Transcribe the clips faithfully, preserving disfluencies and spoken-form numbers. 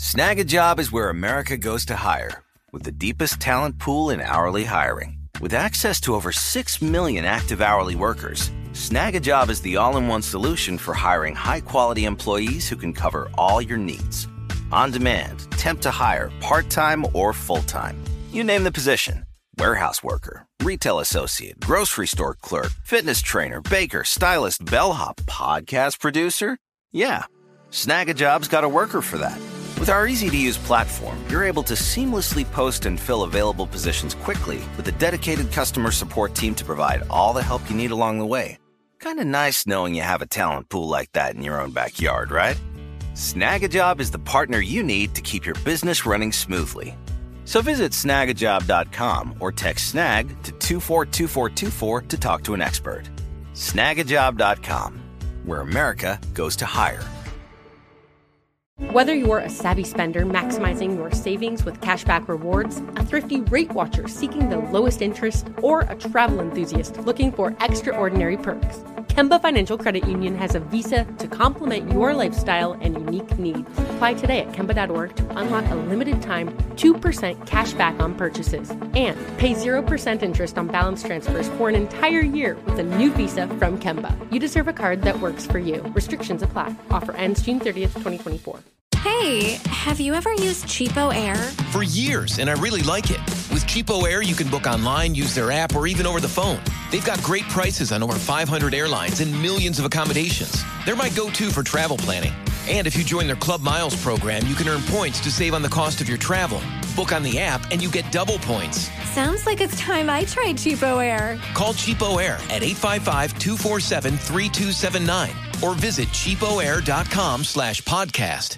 Snag a Job is where America goes to hire, with the deepest talent pool in hourly hiring. With access to over six million active hourly workers, Snag a Job is the all-in-one solution for hiring high-quality employees who can cover all your needs. On demand, temp to hire, part-time or full-time. You name the position. Warehouse worker, retail associate, grocery store clerk, fitness trainer, baker, stylist, bellhop, podcast producer. Yeah, Snag a Job's got a worker for that. With our easy-to-use platform, you're able to seamlessly post and fill available positions quickly with a dedicated customer support team to provide all the help you need along the way. Kind of nice knowing you have a talent pool like that in your own backyard, right? Snag a Job is the partner you need to keep your business running smoothly. So visit snag a job dot com or text SNAG to two four two four two four to talk to an expert. snag a job dot com, where America goes to hire. Whether you're a savvy spender maximizing your savings with cashback rewards, a thrifty rate watcher seeking the lowest interest, or a travel enthusiast looking for extraordinary perks, Kemba Financial Credit Union has a visa to complement your lifestyle and unique needs. Apply today at kemba dot org to unlock a limited time two percent cash back on purchases and pay zero percent interest on balance transfers for an entire year with a new visa from Kemba. You deserve a card that works for you. Restrictions apply. Offer ends June thirtieth, twenty twenty-four. Hey, have you ever used Cheapo Air? For years, and I really like it. With Cheapo Air, you can book online, use their app, or even over the phone. They've got great prices on over five hundred airlines and millions of accommodations. They're my go-to for travel planning. And if you join their Club Miles program, you can earn points to save on the cost of your travel. Book on the app, and you get double points. Sounds like it's time I tried Cheapo Air. Call Cheapo Air at eight five five, two four seven, three two seven nine or visit cheapoair.com slash podcast.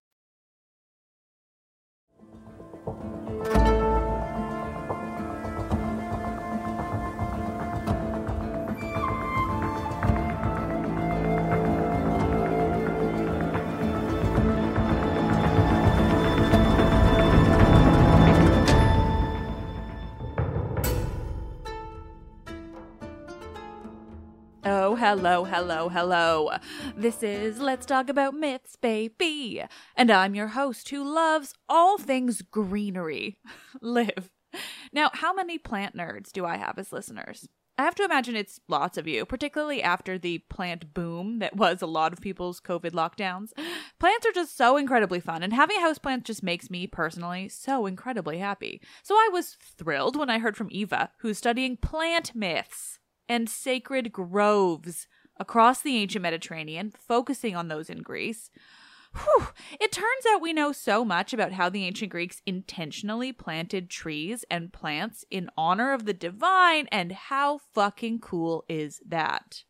Oh, hello, hello, hello. This is Let's Talk About Myths, baby. And I'm your host who loves all things greenery. Liv. Now, how many plant nerds do I have as listeners? I have to imagine it's lots of you, particularly after the plant boom that was a lot of people's COVID lockdowns. Plants are just so incredibly fun, and having a houseplant just makes me personally so incredibly happy. So I was thrilled when I heard from Eva, who's studying plant myths and sacred groves across the ancient Mediterranean, focusing on those in Greece. Whew. It turns out we know so much about how the ancient Greeks intentionally planted trees and plants in honor of the divine, and how fucking cool is that?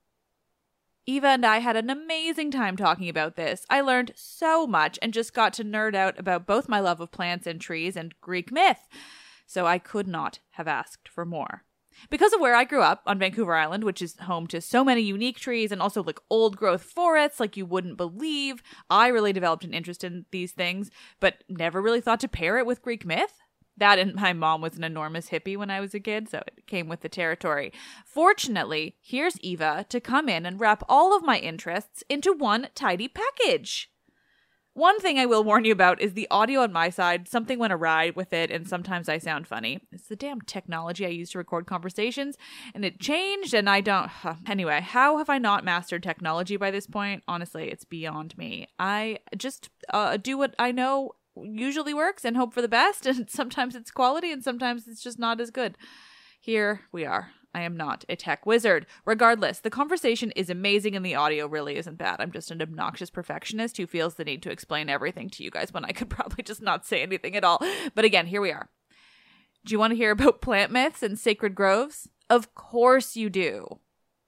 Eva and I had an amazing time talking about this. I learned so much and just got to nerd out about both my love of plants and trees and Greek myth. So I could not have asked for more. Because of where I grew up on Vancouver Island, which is home to so many unique trees and also like old growth forests like you wouldn't believe, I really developed an interest in these things, but never really thought to pair it with Greek myth. That, and my mom was an enormous hippie when I was a kid, so it came with the territory. Fortunately, here's Eva to come in and wrap all of my interests into one tidy package. One thing I will warn you about is the audio on my side. Something went awry with it, and sometimes I sound funny. It's the damn technology I use to record conversations, and it changed, and I don't... Huh. Anyway, how have I not mastered technology by this point? Honestly, it's beyond me. I just uh, do what I know usually works and hope for the best, and sometimes it's quality, and sometimes it's just not as good. Here we are. I am not a tech wizard. Regardless, the conversation is amazing and the audio really isn't bad. I'm just an obnoxious perfectionist who feels the need to explain everything to you guys when I could probably just not say anything at all. But again, here we are. Do you want to hear about plant myths and sacred groves? Of course you do.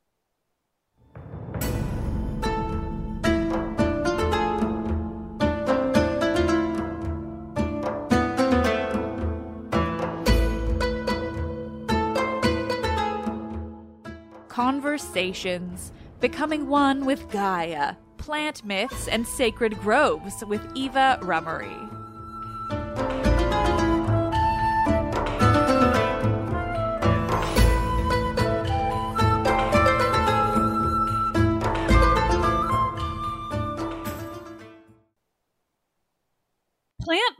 Conversations, Becoming One with Gaia, Plant Myths and Sacred Groves with Eva Rummery.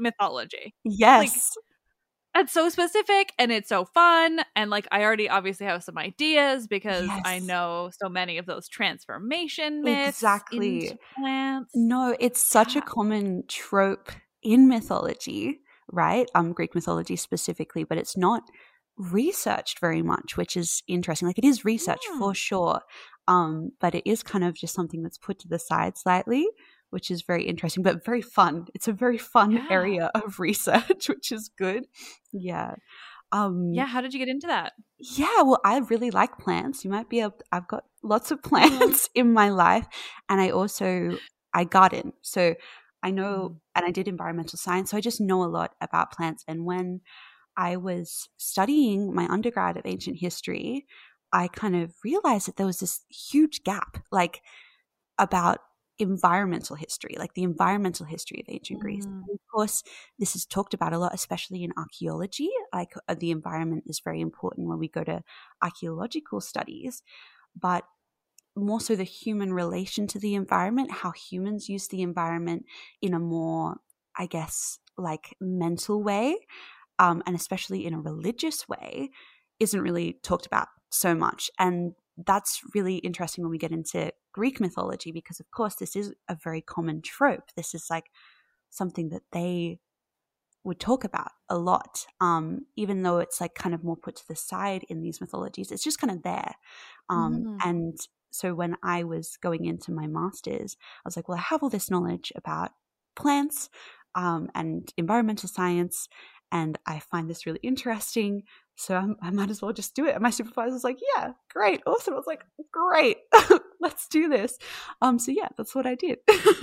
mythology. Yes. Like, it's so specific and it's so fun. And like, I already obviously have some ideas because Yes. I know so many of those transformation myths Exactly. into plants. No, it's such Yeah. a common trope in mythology, right? Um, Greek mythology specifically, but it's not researched very much, which is interesting. Like, it is researched Mm. for sure, um, but it is kind of just something that's put to the side slightly, which is very interesting, but very fun. It's a very fun Yeah. area of research, which is good. Yeah. Um, Yeah, how did you get into that? Yeah, well, I really like plants. You might be able, I've got lots of plants in my life, and I also, I garden. So I know, Mm. and I did environmental science, so I just know a lot about plants. And when I was studying my undergrad of ancient history, I kind of realized that there was this huge gap, like, about environmental history, like the environmental history of ancient Greece. Mm. And of course, this is talked about a lot, especially in archaeology. Like, uh, the environment is very important when we go to archaeological studies, but more so the human relation to the environment, how humans use the environment in a more, I guess, like mental way, um, and especially in a religious way, isn't really talked about so much. And that's really interesting when we get into Greek mythology, because of course this is a very common trope. This is like something that they would talk about a lot, um, even though it's like kind of more put to the side in these mythologies. It's just kind of there. Um, Mhm. And so when I was going into my master's, I was like, well, I have all this knowledge about plants um, and environmental science, and I find this really interesting. So I'm, I might as well just do it. And my supervisor was like, yeah, great, awesome. I was like, great, let's do this. Um, so yeah, that's what I did.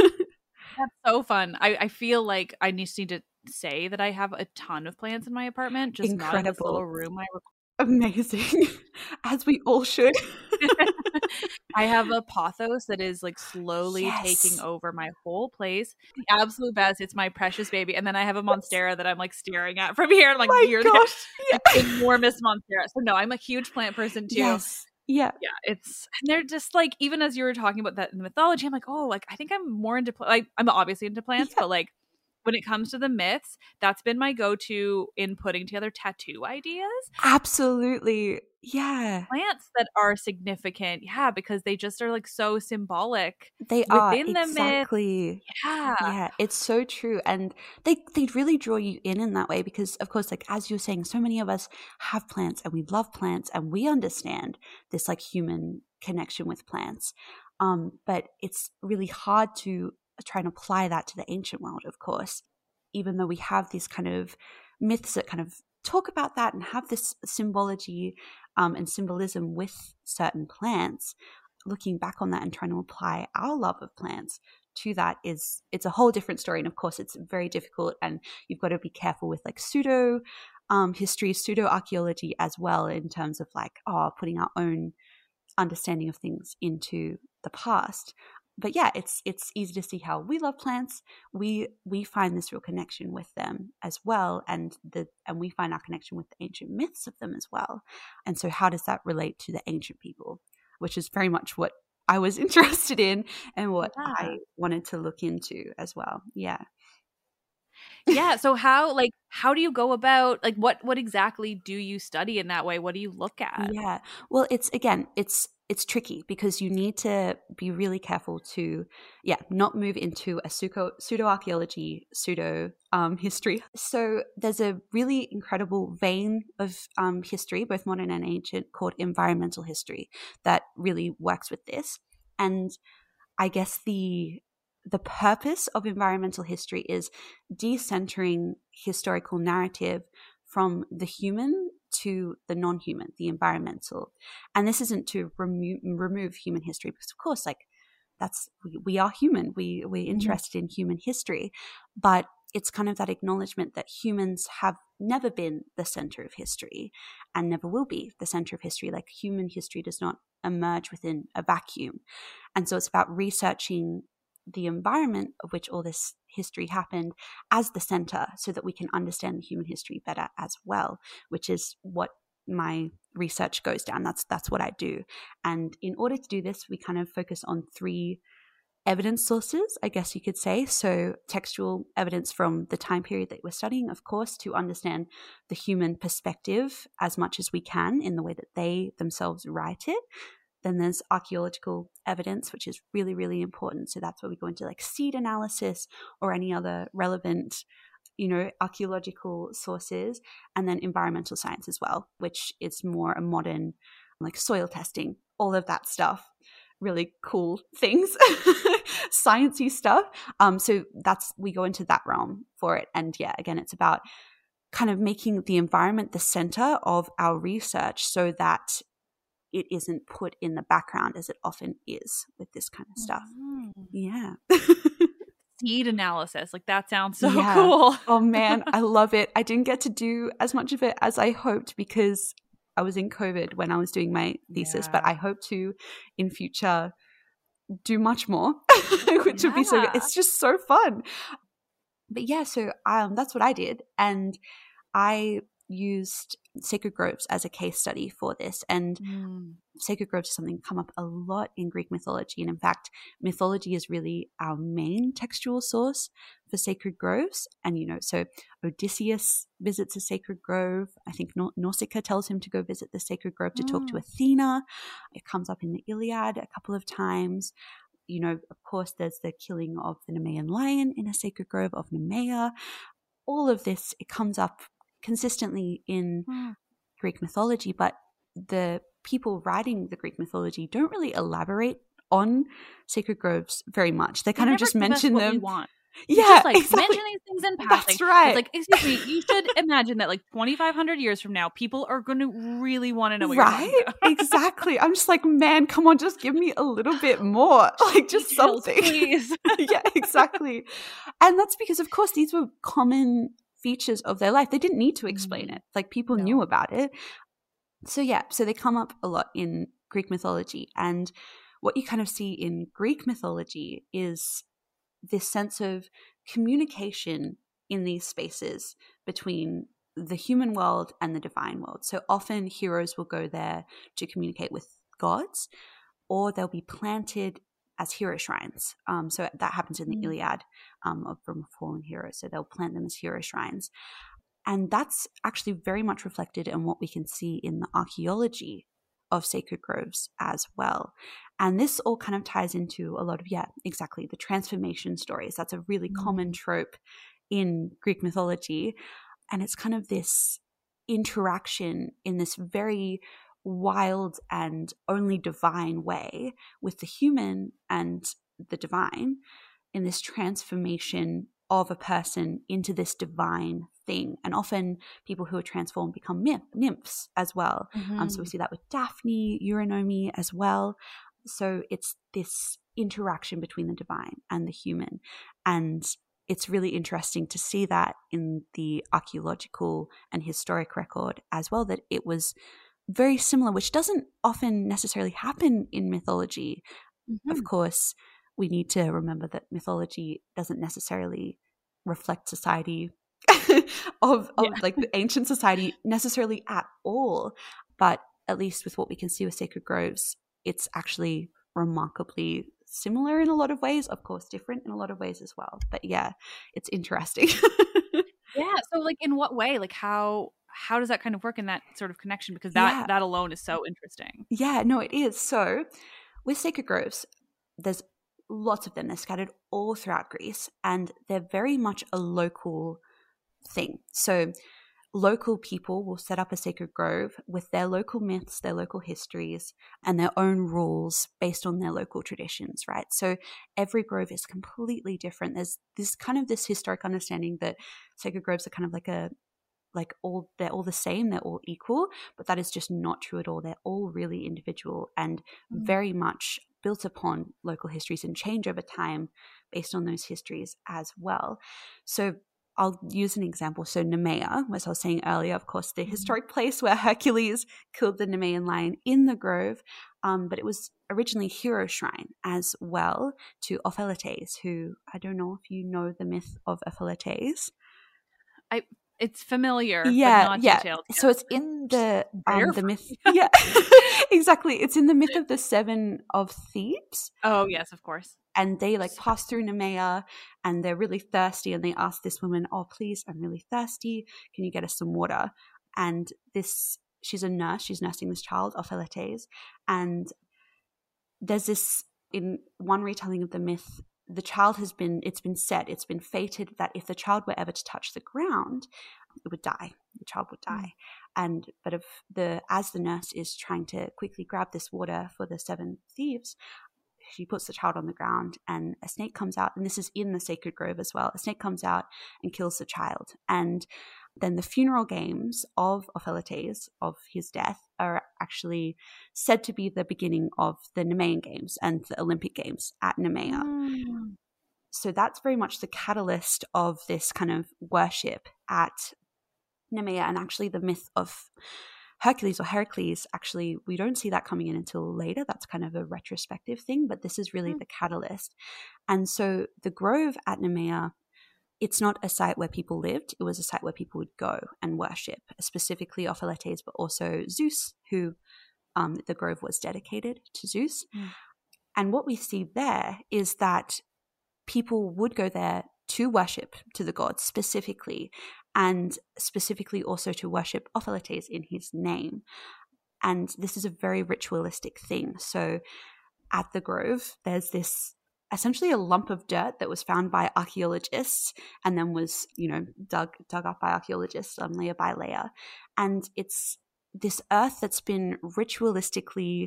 That's so fun. I, I feel like I just need to say that I have a ton of plants in my apartment, just not in this Incredible. little room I Amazing. As we all should. I have a pothos that is like slowly Yes. taking over my whole place. The absolute best. It's my precious baby. And then I have a monstera that I'm like staring at from here. I'm like, My you're gosh. the enormous monstera. So no, I'm a huge plant person too. Yes. Yeah. Yeah, it's and they're just like, even as you were talking about that in the mythology, I'm like, oh, like I think I'm more into pl- like I'm obviously into plants, Yeah. but like when it comes to the myths, that's been my go-to in putting together tattoo ideas. Absolutely. Yeah. Plants that are significant, yeah, because they just are like so symbolic They are. within the myth. Exactly. Yeah. Yeah, it's so true. And they they really draw you in in that way because, of course, like as you're saying, so many of us have plants and we love plants and we understand this like human connection with plants. Um, but it's really hard to try and apply that to the ancient world, of course, even though we have these kind of myths that kind of talk about that and have this symbology um, and symbolism with certain plants. Looking back on that and trying to apply our love of plants to that is it's a whole different story. And of course it's very difficult and you've got to be careful with like pseudo um, history, pseudo archaeology as well, in terms of like, oh, putting our own understanding of things into the past. But yeah, it's it's easy to see how we love plants. We we find this real connection with them as well, and the and we find our connection with the ancient myths of them as well. And so how does that relate to the ancient people? Which is very much what I was interested in and what Yeah. I wanted to look into as well. Yeah. Yeah. So how like how do you go about like what what exactly do you study in that way? What do you look at? Yeah. Well, it's again, it's it's tricky because you need to be really careful to, yeah, not move into a pseudo pseudo archaeology, pseudo um, history. So there's a really incredible vein of um, history, both modern and ancient, called environmental history that really works with this. And I guess the the purpose of environmental history is decentering historical narrative from the human to the non-human, the environmental. And this isn't to remove remove human history, because of course, like that's we, we are human. We we're interested in human history, but it's kind of that acknowledgement that humans have never been the center of history and never will be the center of history. Like human history does not emerge within a vacuum. And so it's about researching the environment of which all this history happened as the center so that we can understand the human history better as well, which is what my research goes down. That's that's what I do. And in order to do this, we kind of focus on three evidence sources, I guess you could say. So textual evidence from the time period that we're studying, of course, to understand the human perspective as much as we can in the way that they themselves write it. Then there's archaeological evidence, which is really, really important. So that's where we go into like seed analysis or any other relevant, you know, archaeological sources. And then environmental science as well, which is more a modern, like soil testing, all of that stuff. Really cool things, sciencey stuff. Um, so that's, we go into that realm for it. And yeah, again, it's about kind of making the environment the center of our research so that it isn't put in the background as it often is with this kind of stuff. Mm-hmm. Yeah. Seed analysis. Like that sounds so yeah. cool. Oh man, I love it. I didn't get to do as much of it as I hoped because I was in COVID when I was doing my thesis, yeah. but I hope to in future do much more, which yeah. would be so good. It's just so fun. But yeah, so um, that's what I did. And I used Sacred Groves as a case study for this. And mm. Sacred Groves is something come up a lot in Greek mythology. And in fact, mythology is really our main textual source for Sacred Groves. And, you know, so Odysseus visits a sacred grove. I think Nausicaa tells him to go visit the sacred grove to mm. talk to Athena. It comes up in the Iliad a couple of times. You know, of course, there's the killing of the Nemean lion in a sacred grove of Nemea. All of this, it comes up consistently in mm. Greek mythology, but the people writing the Greek mythology don't really elaborate on sacred groves very much. They kind they of just mention what them. We want. Yeah, just like exactly. mention these things in passing. That's right. It's like, excuse me, you should imagine that like twenty-five hundred years from now, people are going to really want to know what right? you're talking about. Exactly. I'm just like, man, come on, just give me a little bit more. Like just Details, something. please. Yeah, exactly. And that's because, of course, these were common features of their life. They didn't need to explain mm. it. Like people no. knew about it. So yeah, so they come up a lot in Greek mythology. And what you kind of see in Greek mythology is this sense of communication in these spaces between the human world and the divine world. So often heroes will go there to communicate with gods, or they'll be planted as hero shrines. Um, so that happens in the mm. Iliad um, of from fallen heroes. So they'll plant them as hero shrines. And that's actually very much reflected in what we can see in the archaeology of sacred groves as well. And this all kind of ties into a lot of, yeah, exactly, the transformation stories. That's a really mm. common trope in Greek mythology. And it's kind of this interaction in this very wild and only divine way with the human and the divine in this transformation of a person into this divine thing. And often people who are transformed become nymph, nymphs as well. Mm-hmm. Um, so we see that with Daphne, Eurynome as well. So it's this interaction between the divine and the human. And it's really interesting to see that in the archaeological and historic record as well, that it was very similar, which doesn't often necessarily happen in mythology. Mm-hmm. Of course, we need to remember that mythology doesn't necessarily reflect society of, of yeah. like the ancient society necessarily at all. But at least with what we can see with Sacred Groves, it's actually remarkably similar in a lot of ways, of course different in a lot of ways as well. But yeah, it's interesting. Yeah. So like in what way? Like how how does that kind of work in that sort of connection? Because that yeah. that alone is so interesting. Yeah, no, it is. So with Sacred Groves, there's lots of them. They're scattered all throughout Greece, and they're very much a local thing. So local people will set up a sacred grove with their local myths, their local histories, and their own rules based on their local traditions, right? So every grove is completely different. There's this kind of this historic understanding that sacred groves are kind of like a like all they're all the same, they're all equal, but that is just not true at all. They're all really individual and mm. very much built upon local histories and change over time based on those histories as well. So I'll use an example. So Nemea, as I was saying earlier, of course, the historic place where Hercules killed the Nemean lion in the grove, um, but it was originally hero shrine as well to Ophilates, who I don't know if you know the myth of Ophilates. I It's familiar, yeah, but not yeah. detailed. So it's in the um, the myth. Yeah, exactly. It's in the myth of the Seven of Thebes. Oh yes, of course. and they like pass through Nemea, and they're really thirsty, and they ask this woman, oh, please, I'm really thirsty. Can you get us some water? And this, she's a nurse. She's nursing this child, Ophiletes. And there's this, in one retelling of the myth, the child has been, it's been said, it's been fated that if the child were ever to touch the ground, it would die. The child would die. Mm. And but if the as the nurse is trying to quickly grab this water for the seven thieves, she puts the child on the ground, and a snake comes out, and this is in the sacred grove as well. A snake comes out and kills the child. And then the funeral games of Ophiletes, of his death, are actually said to be the beginning of the Nemean Games and the Olympic Games at Nemea. Mm. So that's very much the catalyst of this kind of worship at Nemea. And actually the myth of Hercules or Heracles, actually, we don't see that coming in until later. That's kind of a retrospective thing, but this is really mm. the catalyst. And so the grove at Nemea, it's not a site where people lived. It was a site where people would go and worship, specifically Ophiletes, but also Zeus, who um, the grove was dedicated to Zeus. Mm. And what we see there is that people would go there to worship to the gods specifically, and specifically also to worship Ophiletes in his name. And this is a very ritualistic thing. So at the grove, there's this essentially a lump of dirt that was found by archaeologists and then was, you know, dug dug up by archaeologists um, layer by layer. And it's this earth that's been ritualistically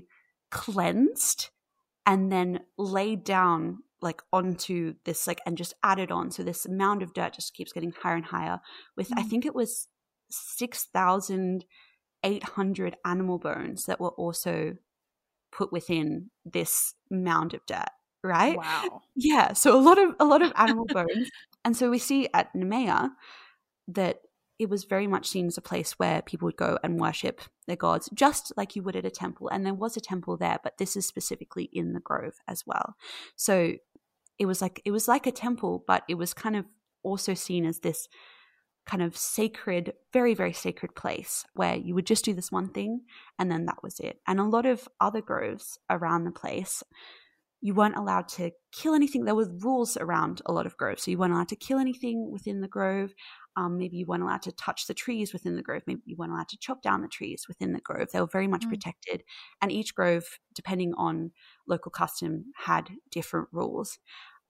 cleansed and then laid down like onto this, like, and just added on. So this mound of dirt just keeps getting higher and higher with, mm. I think it was six thousand eight hundred animal bones that were also put within this mound of dirt. Right? Wow. Yeah. So a lot of a lot of animal bones. And so we see at Nemea that it was very much seen as a place where people would go and worship their gods, just like you would at a temple. And there was a temple there, but this is specifically in the grove as well. So it was like it was like a temple, but it was kind of also seen as this kind of sacred, very, very sacred place where you would just do this one thing and then that was it. And a lot of other groves around the place, you weren't allowed to kill anything. There were rules around a lot of groves. So you weren't allowed to kill anything within the grove. Um, maybe you weren't allowed to touch the trees within the grove. Maybe you weren't allowed to chop down the trees within the grove. They were very much mm. protected. And each grove, depending on local custom, had different rules.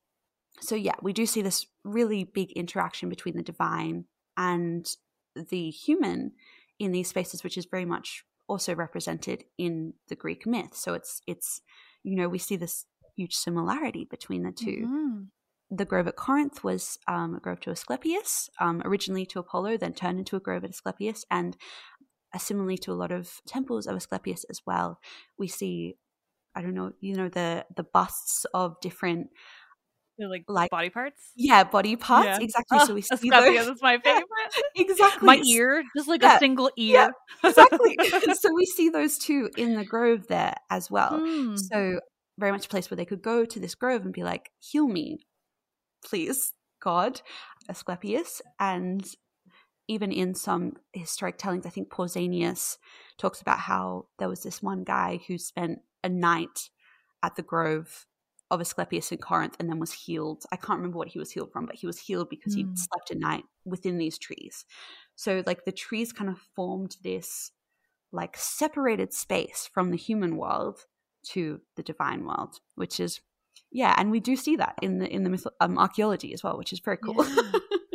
So yeah, we do see this really big interaction between the divine and the human in these spaces, which is very much also represented in the Greek myth. So it's, it's you know, we see this huge similarity between the two. Mm-hmm. The grove at Corinth was um, a grove to Asclepius, um, originally to Apollo, then turned into a grove at Asclepius, and uh, similarly to a lot of temples of Asclepius as well, we see, I don't know, you know, the the busts of different They're like, like body parts? Yeah, body parts, yeah. exactly. Oh, so we see Asclepius those. is my favorite. Exactly. My ear, just like yeah. a single ear. Yeah, exactly. So we see those two in the grove there as well. Mm. So very much a place where they could go to this grove and be like, heal me, please, God, Asclepius. And even in some historic tellings, I think Pausanias talks about how there was this one guy who spent a night at the grove of Asclepius in Corinth and then was healed. I can't remember what he was healed from, but he was healed because mm. he slept a night within these trees. So like the trees kind of formed this like separated space from the human world to the divine world, which is, yeah, and we do see that in the in the myth- um, archaeology as well, which is very cool. Yeah.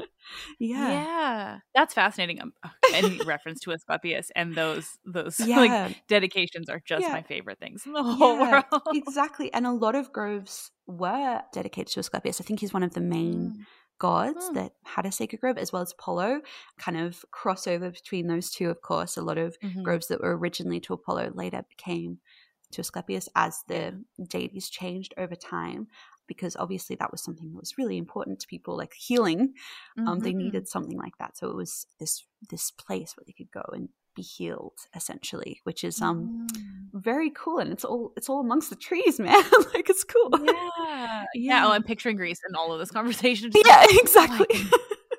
yeah. yeah, that's fascinating. Um, any reference to Asclepius and those those yeah. like dedications are just yeah. my favorite things in the whole yeah, world. Exactly, and a lot of groves were dedicated to Asclepius. I think he's one of the main mm. gods mm. that had a sacred grove, as well as Apollo. Kind of crossover between those two, of course. A lot of mm-hmm. groves that were originally to Apollo later became to Asclepius as the deities changed over time, because obviously that was something that was really important to people, like healing. Um, mm-hmm. They needed something like that. So it was this this place where they could go and be healed, essentially, which is um mm. very cool. And it's all it's all amongst the trees, man. Like it's cool. Yeah. yeah. Yeah. Oh, I'm picturing Greece in all of this conversation. Just yeah, like, exactly. Oh,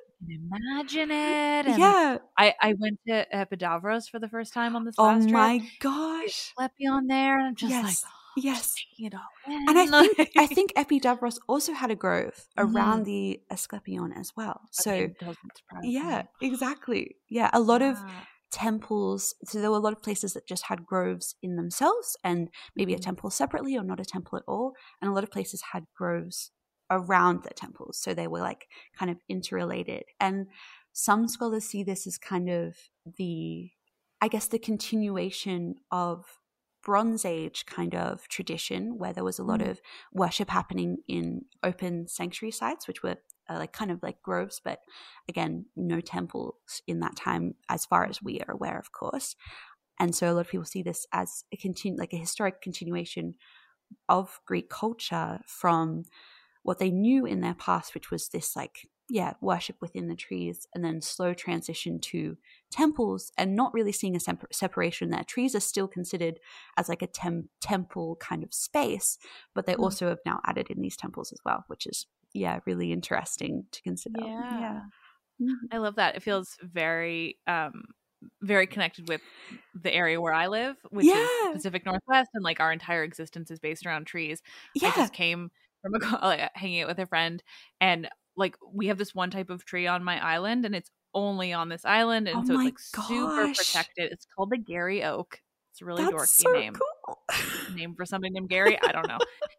imagine it. And yeah. I, I went to Epidavros for the first time on this oh last trip. Oh my gosh. Slept on there and I'm just yes. like, Yes. taking it all in. And I think I think Epidavros also had a grove around Mhm. the Asclepion as well. So It doesn't surprise yeah, me. exactly. Yeah, a lot of Yeah. temples. So there were a lot of places that just had groves in themselves, and maybe a Mhm. temple separately or not a temple at all. And a lot of places had groves around the temples, so they were like kind of interrelated. And some scholars see this as kind of the, I guess, the continuation of Bronze Age kind of tradition, where there was a lot Mm. of worship happening in open sanctuary sites, which were uh, like kind of like groves, but again, no temples in that time, as far as we are aware, of course. And so a lot of people see this as a continu- like a historic continuation of Greek culture from what they knew in their past, which was this like, yeah, worship within the trees, and then slow transition to temples, and not really seeing a sem- separation there. Trees are still considered as like a tem- temple kind of space, but they Mm. also have now added in these temples as well, which is, yeah, really interesting to consider. Yeah. Yeah. Mhm. I love that. It feels very um very connected with the area where I live, which is Yeah. Pacific Northwest, and like our entire existence is based around trees. I Yeah. just came from a co- like, hanging out with a friend, and like we have this one type of tree on my island, and it's only on this island, and Oh so it's my like super gosh. protected. It's called the Gary Oak. It's a really That's dorky so name. cool. Name for somebody named Gary. I don't know.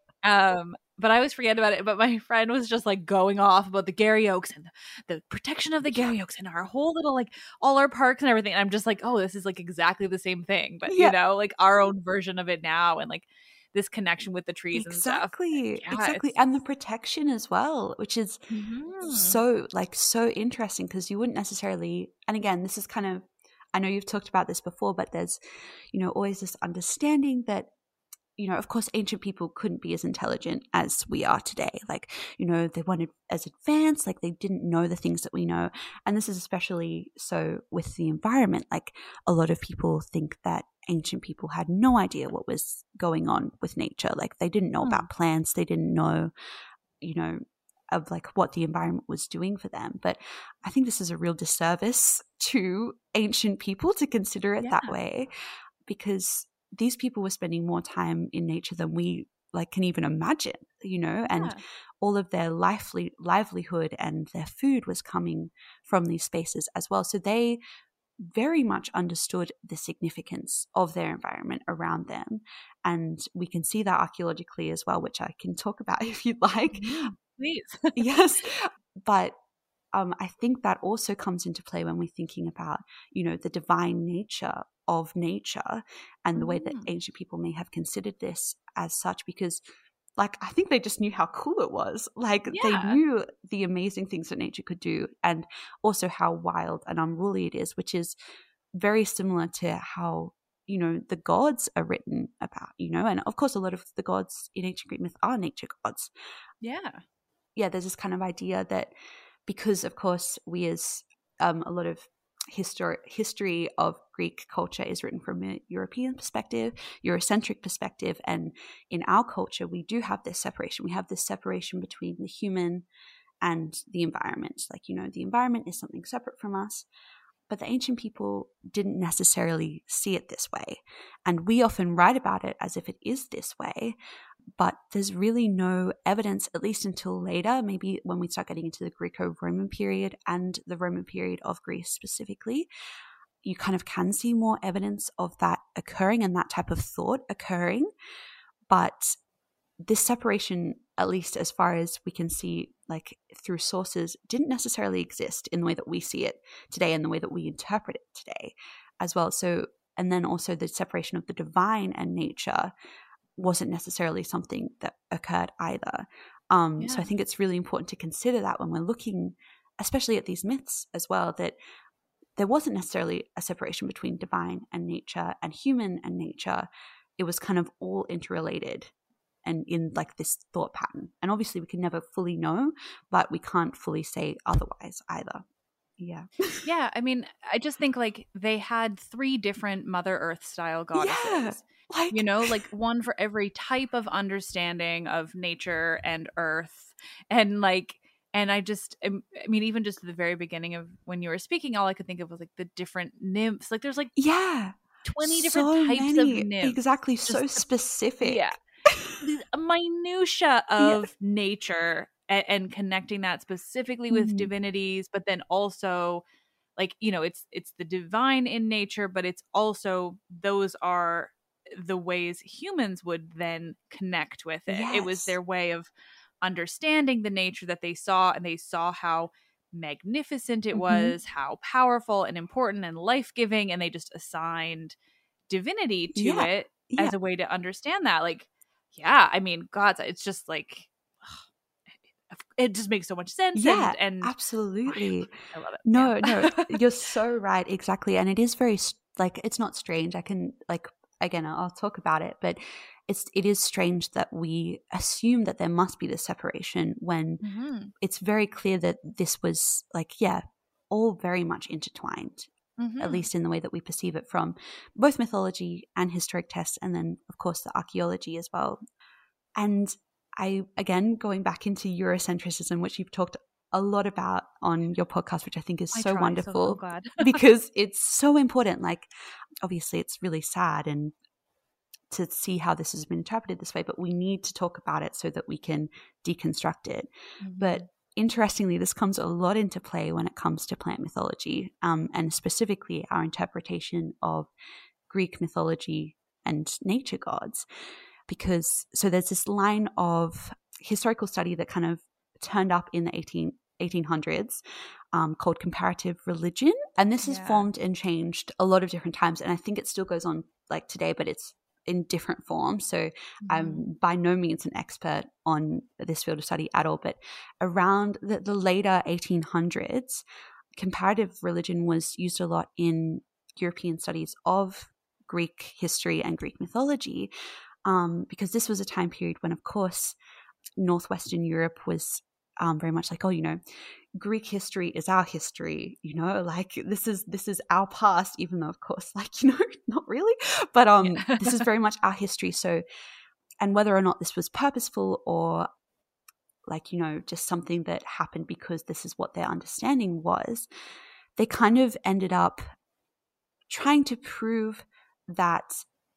Um, but I always forget about it. But my friend was just like going off about the Gary Oaks and the, the protection of the Gary Oaks and our whole little like all our parks and everything. And I'm just like, oh, this is like exactly the same thing, but Yeah. you know, like our own version of it now, and like this connection with the trees and stuff. Exactly. Yeah, exactly. it's- And the protection as well, which is Mhm. so like so interesting, because you wouldn't necessarily, and again, this is kind of, I know you've talked about this before, but there's, you know, always this understanding that, you know, of course, ancient people couldn't be as intelligent as we are today. Like, you know, they weren't as advanced, like they didn't know the things that we know. And this is especially so with the environment. Like a lot of people think that ancient people had no idea what was going on with nature. Like they didn't know Hmm. about plants. They didn't know, you know, of like what the environment was doing for them. But I think this is a real disservice to ancient people to consider it Yeah. that way, because these people were spending more time in nature than we like can even imagine, you know, and Yeah. all of their lively livelihood and their food was coming from these spaces as well. So they very much understood the significance of their environment around them. And we can see that archaeologically as well, which I can talk about if you'd like. Mhm. Please. Yes. But um, I think that also comes into play when we're thinking about, you know, the divine nature of nature and the way that Mhm. ancient people may have considered this as such, because like I think they just knew how cool it was. Like Yeah. they knew the amazing things that nature could do, and also how wild and unruly it is, which is very similar to how, you know, the gods are written about, you know, and of course a lot of the gods in ancient Greek myth are nature gods. Yeah. Yeah, there's this kind of idea that because, of course, we as um, a lot of history history of Greek culture is written from a European perspective, Eurocentric perspective, and in our culture, we do have this separation. We have this separation between the human and the environment. Like, you know, the environment is something separate from us, but the ancient people didn't necessarily see it this way. And we often write about it as if it is this way, but there's really no evidence, at least until later, maybe when we start getting into the Greco-Roman period and the Roman period of Greece specifically, you kind of can see more evidence of that occurring and that type of thought occurring. But this separation, at least as far as we can see, like through sources, didn't necessarily exist in the way that we see it today and the way that we interpret it today as well. So, and then also the separation of the divine and nature wasn't necessarily something that occurred either. Um, Yeah. So I think it's really important to consider that when we're looking, especially at these myths as well, that there wasn't necessarily a separation between divine and nature and human and nature. It was kind of all interrelated and in like this thought pattern. And obviously we can never fully know, but we can't fully say otherwise either. Yeah. Yeah, I mean, I just think like they had three different Mother Earth style goddesses. Yeah, like You know, like one for every type of understanding of nature and earth. And like, and I just, I mean, even just at the very beginning of when you were speaking, all I could think of was like the different nymphs. Like there's like yeah. twenty so different types many, of nymphs. exactly, so Just- specific. Yeah. minutia of Yeah. nature and, and connecting that specifically with Mhm. divinities, but then also like, you know, it's it's the divine in nature, but it's also those are the ways humans would then connect with it. It was Yes. their way of understanding the nature that they saw, and they saw how magnificent it Mhm. was, how powerful and important and life-giving, and they just assigned divinity to Yeah. it Yeah. as a way to understand that. Like, yeah, I mean, God, it's just like it just makes so much sense. Yeah, and, and absolutely. I love it. No, Yeah. no, you're so right. Exactly. And it is very, s- like, it's not strange. I can, like, again, I'll talk about it, but it's, it is strange that we assume that there must be this separation when Mhm. it's very clear that this was, like, yeah, all very much intertwined, Mhm. at least in the way that we perceive it from both mythology and historic texts, and then, of course, the archaeology as well. And I, again, going back into Eurocentrism, which you've talked a lot about on your podcast, which I think is I so try, so wonderful I'm glad. because it's so important. Like, obviously, it's really sad and to see how this has been interpreted this way, but we need to talk about it so that we can deconstruct it. But interestingly, this comes a lot into play when it comes to plant mythology, um, and specifically our interpretation of Greek mythology and nature gods. Because, so there's this line of historical study that kind of turned up in the eighteen, eighteen hundreds um, called comparative religion. And this has Yeah. formed and changed a lot of different times. And I think it still goes on like today, but it's in different forms. So I'm by no means an expert on this field of study at all. But around the, the later eighteen hundreds, comparative religion was used a lot in European studies of Greek history and Greek mythology. Um, because this was a time period when, of course, Northwestern Europe was um, very much like, oh, you know, Greek history is our history, you know, like this is this is our past, even though, of course, like, you know, not really, but um, Yeah. this is very much our history. So, and whether or not this was purposeful or like, you know, just something that happened because this is what their understanding was, they kind of ended up trying to prove that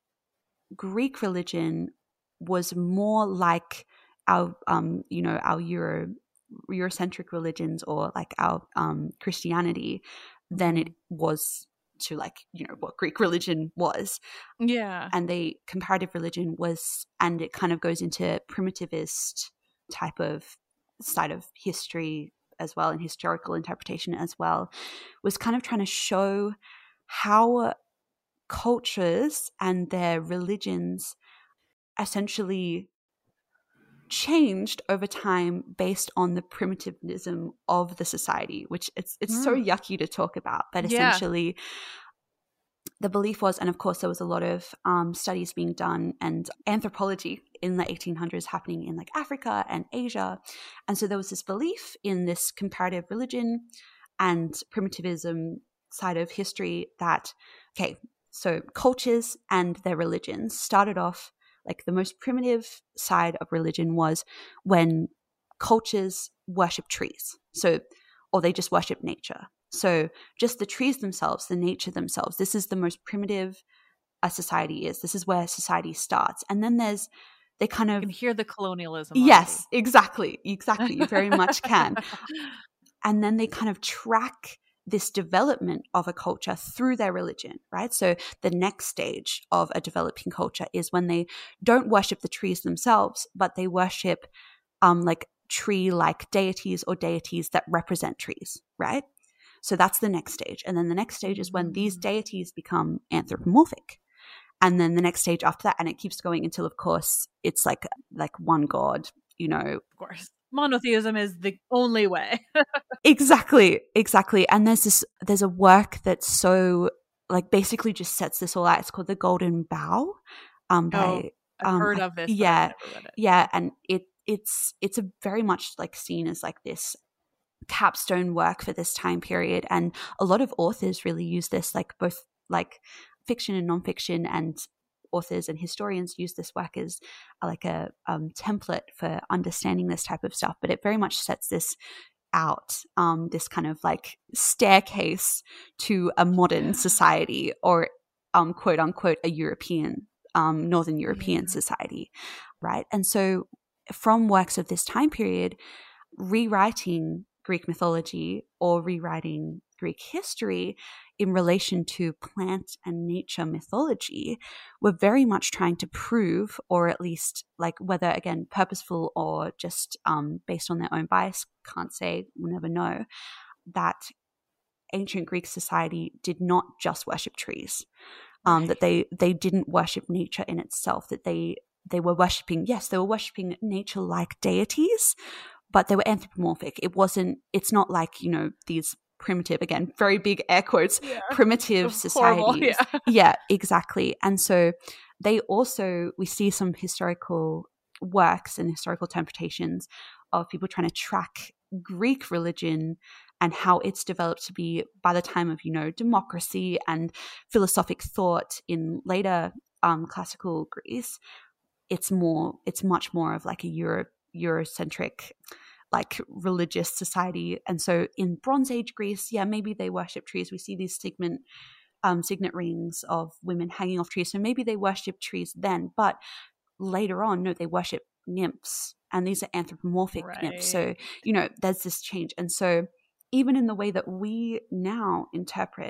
Greek religion was more like our, um, you know, our Euro, Eurocentric religions or like our um, Christianity than it was to like, you know, what Greek religion was. Yeah. And the comparative religion was, and it kind of goes into primitivist type of side of history as well and historical interpretation as well, was kind of trying to show how cultures and their religions essentially changed over time based on the primitivism of the society, which it's it's so yucky to talk about, but Yeah. essentially the belief was, and of course there was a lot of um, studies being done and anthropology in the eighteen hundreds happening in like Africa and Asia, and so there was this belief in this comparative religion and primitivism side of history that, okay, so cultures and their religions started off like the most primitive side of religion was when cultures worship trees. So, or they just worship nature. So just the trees themselves, the nature themselves, this is the most primitive a society is. This is where society starts. And then there's, they kind You of, can hear the colonialism. yes, exactly, exactly. You very much can. And then they kind of track this development of a culture through their religion, right? So the next stage of a developing culture is when they don't worship the trees themselves, but they worship um, like tree-like deities or deities that represent trees, right? So that's the next stage. And then the next stage is when these deities become anthropomorphic. And then the next stage after that, and it keeps going until, of course, it's like like one god, you know. Of course. Monotheism is the only way. Exactly, exactly. And there's this, there's a work that's so, like, basically just sets this all out. It's called The Golden Bough. Um, by, Oh, I've um, heard of this. But yeah, I've never read it. yeah, and it it's it's a very much like seen as like this capstone work for this time period, and a lot of authors really use this, like both like fiction and nonfiction, and authors and historians use this work as like a um, template for understanding this type of stuff. But it very much sets this out, um, this kind of like staircase to a modern society, or um, quote unquote a European um, Northern European yeah. society, right? And so from works of this time period, rewriting Greek mythology or rewriting Greek history in relation to plant and nature mythology were very much trying to prove, or at least like whether, again, purposeful or just um, based on their own bias, can't say, we'll never know, that ancient Greek society did not just worship trees, um, right. that they, they didn't worship nature in itself, that they they were worshipping, yes, they were worshipping nature-like deities, but they were anthropomorphic. It wasn't, it's not like, you know, these primitive, again, very big air quotes, yeah. primitive societies. Horrible, yeah. yeah, exactly. And so they also, we see some historical works and historical interpretations of people trying to track Greek religion and how it's developed to be by the time of, you know, democracy and philosophic thought in later um, classical Greece. It's more, it's much more of like a Euro, Eurocentric, like religious society. And so in Bronze Age Greece, yeah, maybe they worship trees. We see these signet, um, signet rings of women hanging off trees. So maybe they worship trees then, but later on, no, they worship nymphs, and these are anthropomorphic right. nymphs. So, you know, there's this change. And so even in the way that we now interpret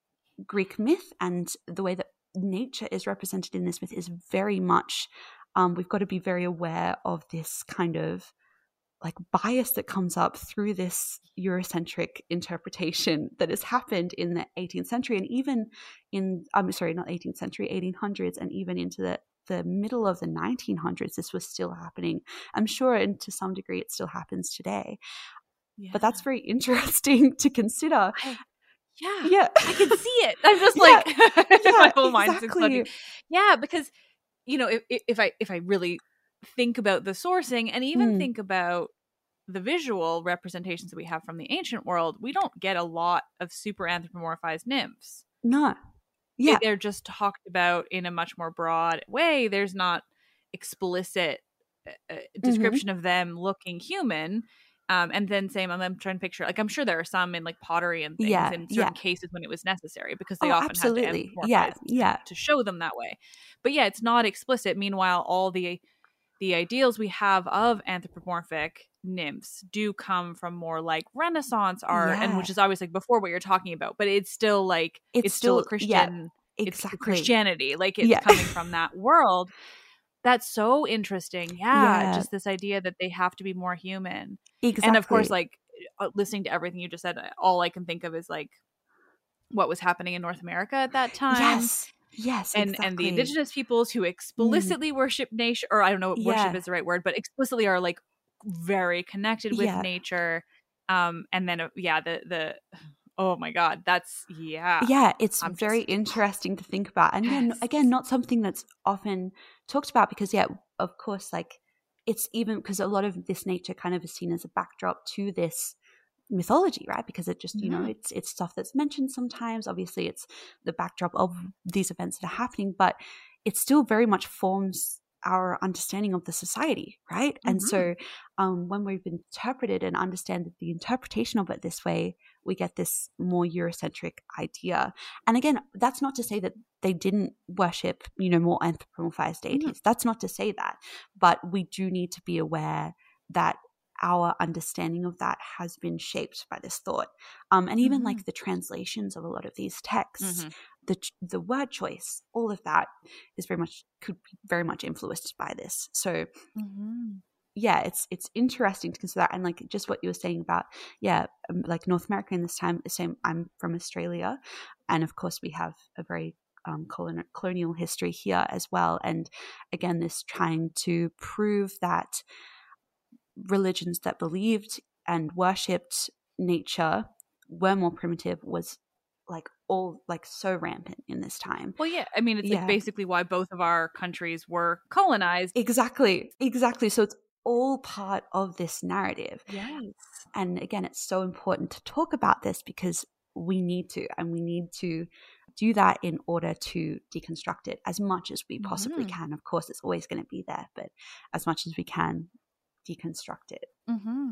Greek myth and the way that nature is represented in this myth is very much, um, we've got to be very aware of this kind of like bias that comes up through this Eurocentric interpretation that has happened in the eighteenth century and even in, I'm sorry, not eighteenth century, eighteen hundreds, and even into the, the middle of the nineteen hundreds, this was still happening. I'm sure, and to some degree it still happens today. Yeah. But that's very interesting to consider. I, yeah, yeah, I can see it. I'm just yeah. like, yeah, my whole mind's exactly. exploding. Yeah, because, you know, if, if I if I really think about the sourcing and even mm. think about the visual representations that we have from the ancient world, we don't get a lot of super anthropomorphized nymphs. No. Yeah. They're just talked about in a much more broad way. There's not explicit uh, description mm-hmm. of them looking human. Um, and then same, I'm trying to picture, like, I'm sure there are some in like pottery and things yeah, in certain yeah. cases when it was necessary because they oh, often absolutely. had to yeah, yeah. to show them that way. But yeah, it's not explicit. Meanwhile, all the the ideals we have of anthropomorphic nymphs do come from more like Renaissance art, yeah. and which is always like before what you're talking about, but it's still like it's, it's still, still a Christian, yeah, exactly. it's Christianity, like it's yeah. coming from that world. That's so interesting. Yeah, yeah, just this idea that they have to be more human. Exactly. And of course, like listening to everything you just said, all I can think of is like what was happening in North America at that time. Yes. Yes, and exactly. and the indigenous peoples who explicitly mm. worship nature, or I don't know what yeah. worship is the right word, but explicitly are like very connected with yeah. nature. Um, and then uh, yeah, the the oh my god, that's yeah, yeah. It's I'm very just, interesting to think about, and then yes. again, not something that's often talked about because yeah, of course, like it's even because a lot of this nature kind of is seen as a backdrop to this mythology, right? Because it just, you yeah. know, it's it's stuff that's mentioned sometimes. Obviously, it's the backdrop of these events that are happening, but it still very much forms our understanding of the society, right? Mm-hmm. And so um, when we've interpreted and understand the interpretation of it this way, we get this more Eurocentric idea. And again, that's not to say that they didn't worship, you know, more anthropomorphized deities. Mm-hmm. That's not to say that. But we do need to be aware that our understanding of that has been shaped by this thought. Um, and even mm-hmm. like the translations of a lot of these texts, mm-hmm. the the word choice, all of that is very much, could be very much influenced by this. So mm-hmm. yeah, it's it's interesting to consider that. And like just what you were saying about, yeah, um, like North America in this time, the same, I'm from Australia. And of course we have a very um, colon- colonial history here as well. And again, this trying to prove that religions that believed and worshipped nature were more primitive was like all like so rampant in this time. Well, yeah, I mean, it's yeah. like basically why both of our countries were colonized. Exactly, exactly. So it's all part of this narrative. Yes. And again, it's so important to talk about this because we need to, and we need to do that in order to deconstruct it as much as we possibly mm-hmm. can. Of course, it's always going to be there, but as much as we can, deconstruct it. Mm-hmm.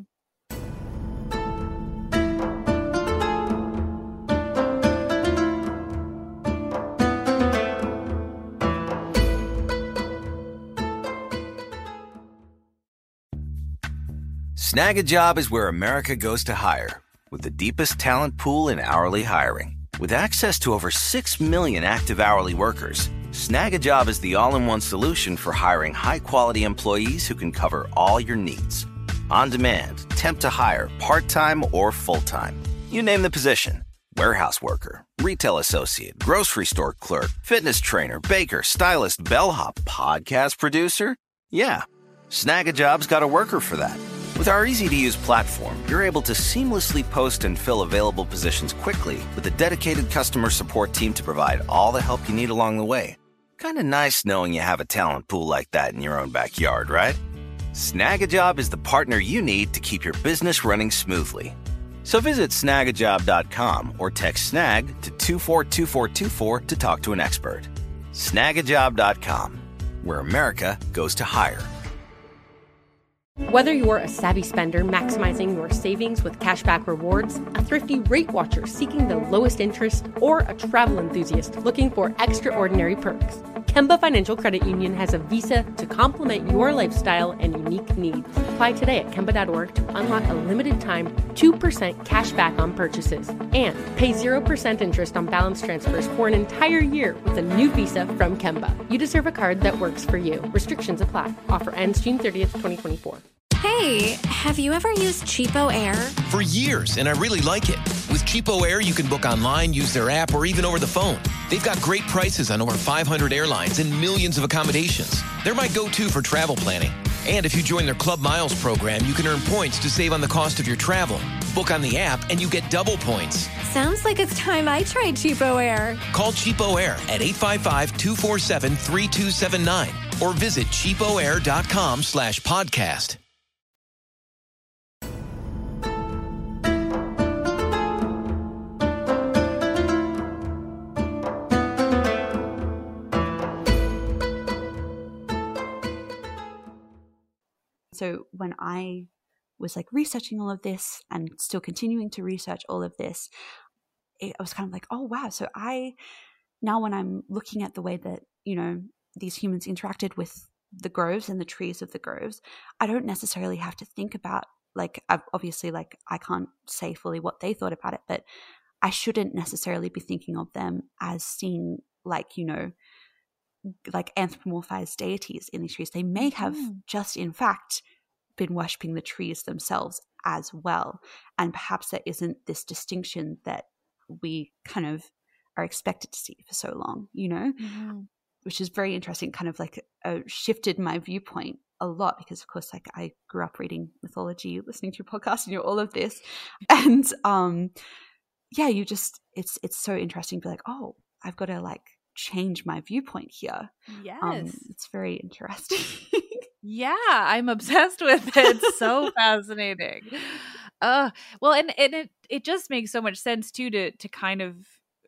Snag a Job is where America goes to hire, with the deepest talent pool in hourly hiring. With access to over six million active hourly workers, Snag a Job is the all-in-one solution for hiring high-quality employees who can cover all your needs. On demand, temp to hire, part-time or full-time. You name the position. Warehouse worker, retail associate, grocery store clerk, fitness trainer, baker, stylist, bellhop, podcast producer. Yeah, Snag a Job's got a worker for that. With our easy-to-use platform, you're able to seamlessly post and fill available positions quickly with a dedicated customer support team to provide all the help you need along the way. Kind of nice knowing you have a talent pool like that in your own backyard, right? Snag a Job is the partner you need to keep your business running smoothly. So visit snag a job dot com or text SNAG to two four two four two four to talk to an expert. snag a job dot com, where America goes to hire. Whether you're a savvy spender maximizing your savings with cashback rewards, a thrifty rate watcher seeking the lowest interest, or a travel enthusiast looking for extraordinary perks, Kemba Financial Credit Union has a visa to complement your lifestyle and unique needs. Apply today at kemba dot org to unlock a limited time two percent cash back on purchases and pay zero percent interest on balance transfers for an entire year with a new visa from Kemba. You deserve a card that works for you. Restrictions apply. Offer ends June thirtieth, twenty twenty-four. Hey, have you ever used Cheapo Air? For years, and I really like it. With Cheapo Air, you can book online, use their app, or even over the phone. They've got great prices on over five hundred airlines and millions of accommodations. They're my go-to for travel planning. And if you join their Club Miles program, you can earn points to save on the cost of your travel. Book on the app, and you get double points. Sounds like it's time I tried Cheapo Air. Call Cheapo Air at eight five five, two four seven, three two seven nine or visit cheapoair.com slash podcast. So when I was like researching all of this and still continuing to research all of this, it, I was kind of like, oh, wow. So I, now when I'm looking at the way that, you know, these humans interacted with the groves and the trees of the groves, I don't necessarily have to think about, like, I've obviously, like, I can't say fully what they thought about it, but I shouldn't necessarily be thinking of them as seeing, like, you know, like anthropomorphized deities in these trees. They may have mm. just in fact been worshipping the trees themselves as well. And perhaps there isn't this distinction that we kind of are expected to see for so long, you know, mm-hmm. which is very interesting, kind of like uh, shifted my viewpoint a lot because, of course, like I grew up reading mythology, listening to your podcast, you know, all of this. And um, yeah, you just, it's, it's so interesting to be like, oh, I've got to like change my viewpoint here. Yes. Um, it's very interesting. Yeah, I'm obsessed with it. It's so fascinating. Uh, well, and, and it, it just makes so much sense too to to kind of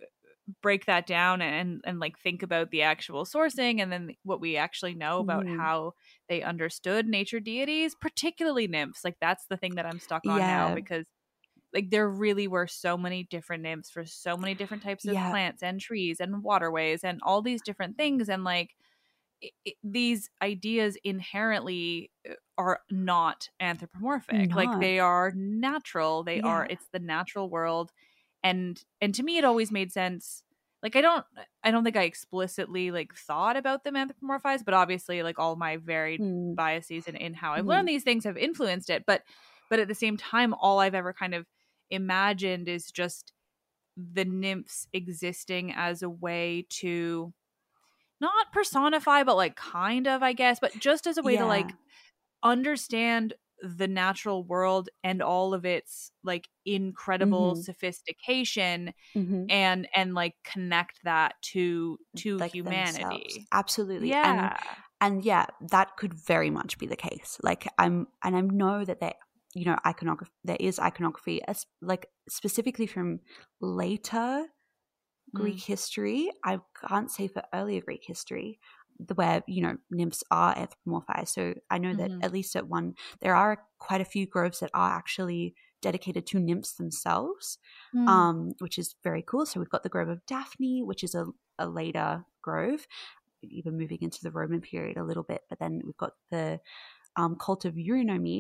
break that down and and like think about the actual sourcing and then what we actually know about mm. how they understood nature deities, particularly nymphs. Like that's the thing that I'm stuck on yeah. now because like there really were so many different nymphs for so many different types of yeah. plants and trees and waterways and all these different things. And like it, it, these ideas inherently are not anthropomorphic. Not. Like they are natural. They yeah. are, it's the natural world. And, and to me, it always made sense. Like, I don't, I don't think I explicitly like thought about them anthropomorphized, but obviously like all my varied mm. biases in, in how I've mm. learned these things have influenced it. But, but at the same time, all I've ever kind of imagined is just the nymphs existing as a way to not personify, but like kind of, I guess, but just as a way yeah. to like understand the natural world and all of its like incredible mm-hmm. sophistication mm-hmm. and and like connect that to to like humanity themselves. Absolutely. Yeah. And, and yeah, that could very much be the case. Like I'm and I know that there you know iconography there is iconography as like specifically from later Greek mm. history. I can't say for earlier Greek history where, you know, nymphs are anthropomorphized. So I know that mm-hmm. at least at one, there are quite a few groves that are actually dedicated to nymphs themselves, mm. um, which is very cool. So we've got the Grove of Daphne, which is a, a later grove, even moving into the Roman period a little bit. But then we've got the um, cult of Eurynomé,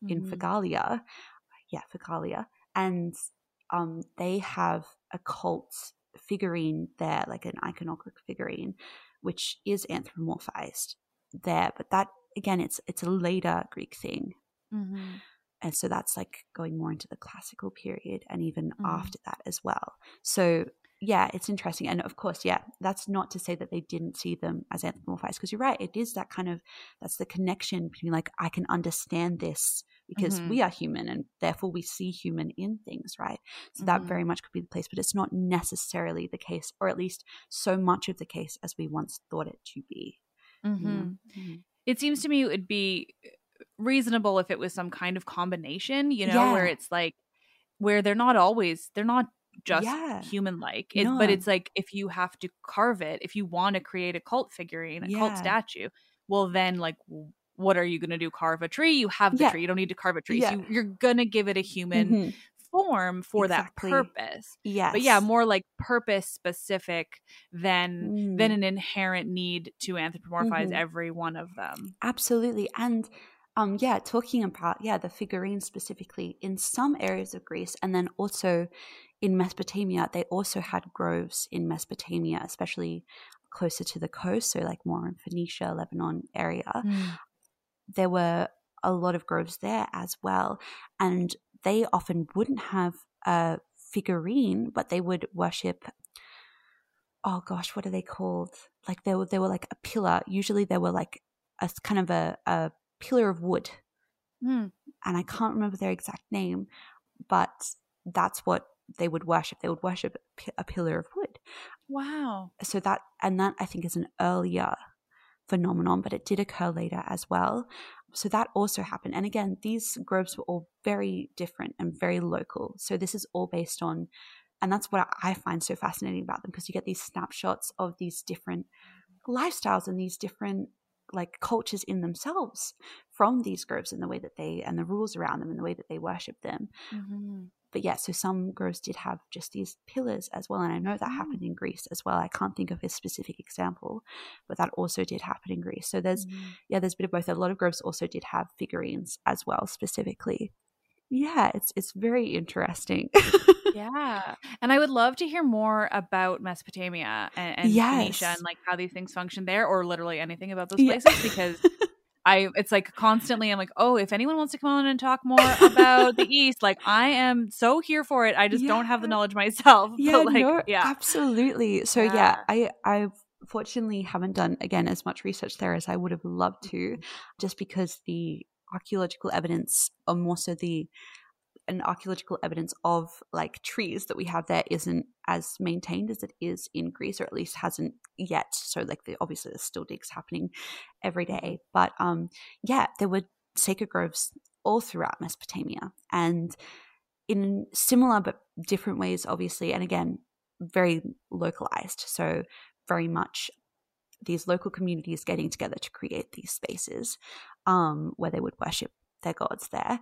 in Mhm. Phegalia. Yeah, Phegalia. And um, they have a cult figurine there, like an iconographic figurine, which is anthropomorphized there. But that, again, it's it's a later Greek thing. Mhm. And so that's like going more into the classical period and even Mhm. after that as well. So yeah, it's interesting. And of course, yeah, that's not to say that they didn't see them as anthropomorphized, because you're right. It is that kind of, that's the connection between like, I can understand this because Mhm. we are human and therefore we see human in things, right? So that Mhm. very much could be the place, but it's not necessarily the case, or at least so much of the case as we once thought it to be. Mhm. You know? Mhm. It seems to me it would be reasonable if it was some kind of combination, you know, where Yeah. it's like, where they're not always, they're not just Yeah. human-like. It, No. But it's like, if you have to carve it, if you want to create a cult figurine, a cult Yeah. statue, well then, like, w- what are you going to do? Carve a tree? You have the Yeah. tree. You don't need to carve a tree. Yeah. So you, you're going to give it a human Mhm. form for Exactly. that purpose. Yes. But yeah, more like purpose specific than Mm. than an inherent need to anthropomorphize Mhm. every one of them. Absolutely. And um, yeah, talking about, yeah, the figurines specifically in some areas of Greece, and then also in Mesopotamia, they also had groves in Mesopotamia, especially closer to the coast, so like more in Phoenicia, Lebanon area. There were a lot of groves there as well. And they often wouldn't have a figurine, but they would worship, oh gosh, what are they called? Like they were, they were like a pillar. Usually they were like a kind of a, a pillar of wood. Mm. And I can't remember their exact name, but that's what they would worship. They would worship a, pi- a pillar of wood. Wow. So that, and that I think is an earlier phenomenon, but it did occur later as well. So that also happened. And again, these groves were all very different and very local. So this is all based on, and that's what I find so fascinating about them, because you get these snapshots of these different lifestyles and these different like cultures in themselves from these groves and the way that they, and the rules around them and the way that they worship them. Mm-hmm. But yeah, so some groves did have just these pillars as well. And I know that Oh. happened in Greece as well. I can't think of a specific example, but that also did happen in Greece. So there's, Mm-hmm. yeah, there's a bit of both. A lot of groves also did have figurines as well, specifically. Yeah, it's it's very interesting. Yeah. And I would love to hear more about Mesopotamia and, and Yes. Phoenicia and like how these things function there, or literally anything about those Yeah. places, because I it's like constantly I'm like, oh, if anyone wants to come on and talk more about the East, like I am so here for it. I just don't have the Yeah. knowledge myself. Yeah, but like, no, yeah. absolutely. So yeah, Yeah. I I fortunately haven't done again as much research there as I would have loved to, just because the archaeological evidence, or more so the an archaeological evidence of like trees that we have there isn't as maintained as it is in Greece, or at least hasn't yet. So like the, obviously there's still digs happening every day, but um yeah, there were sacred groves all throughout Mesopotamia, and in similar but different ways, obviously, and again very localized. So very much these local communities getting together to create these spaces um where they would worship their gods there.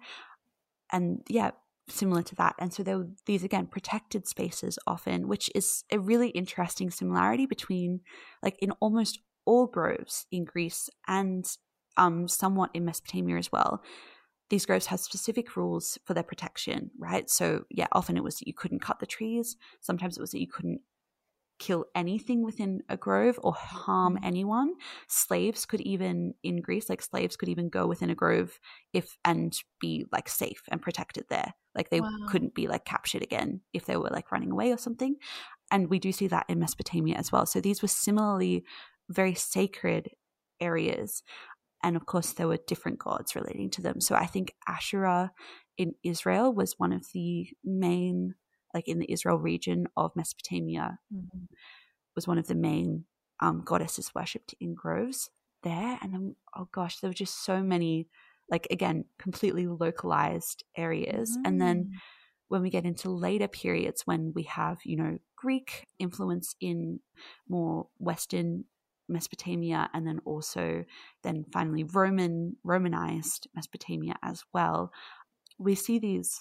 And yeah, similar to that. And so there were these, again, protected spaces often, which is a really interesting similarity between, like, in almost all groves in Greece and um, somewhat in Mesopotamia as well. These groves had specific rules for their protection, right? So yeah, often it was that you couldn't cut the trees. Sometimes it was that you couldn't kill anything within a grove or harm anyone. Slaves could even, in Greece, like slaves could even go within a grove if and be like safe and protected there. Like they Wow. couldn't be like captured again if they were like running away or something. And we do see that in Mesopotamia as well. So these were similarly very sacred areas. And of course, there were different gods relating to them. So I think Asherah in Israel was one of the main, like in the Israel region of Mesopotamia, Mm-hmm. was one of the main um, goddesses worshipped in groves there. And then, oh gosh, there were just so many, like, again, completely localized areas. Mm-hmm. And then when we get into later periods, when we have, you know, Greek influence in more Western Mesopotamia, and then also then finally Roman, Romanized Mesopotamia as well, we see these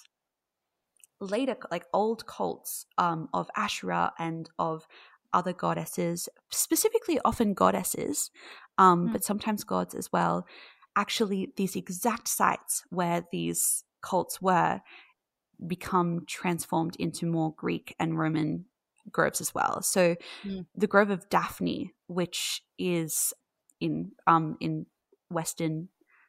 later, like old cults um, of Asherah and of other goddesses, specifically often goddesses, um, Hmm. but sometimes gods as well. actually these exact sites where these cults were become transformed into more Greek and Roman groves as well. So mm. the Grove of Daphne, which is in um in western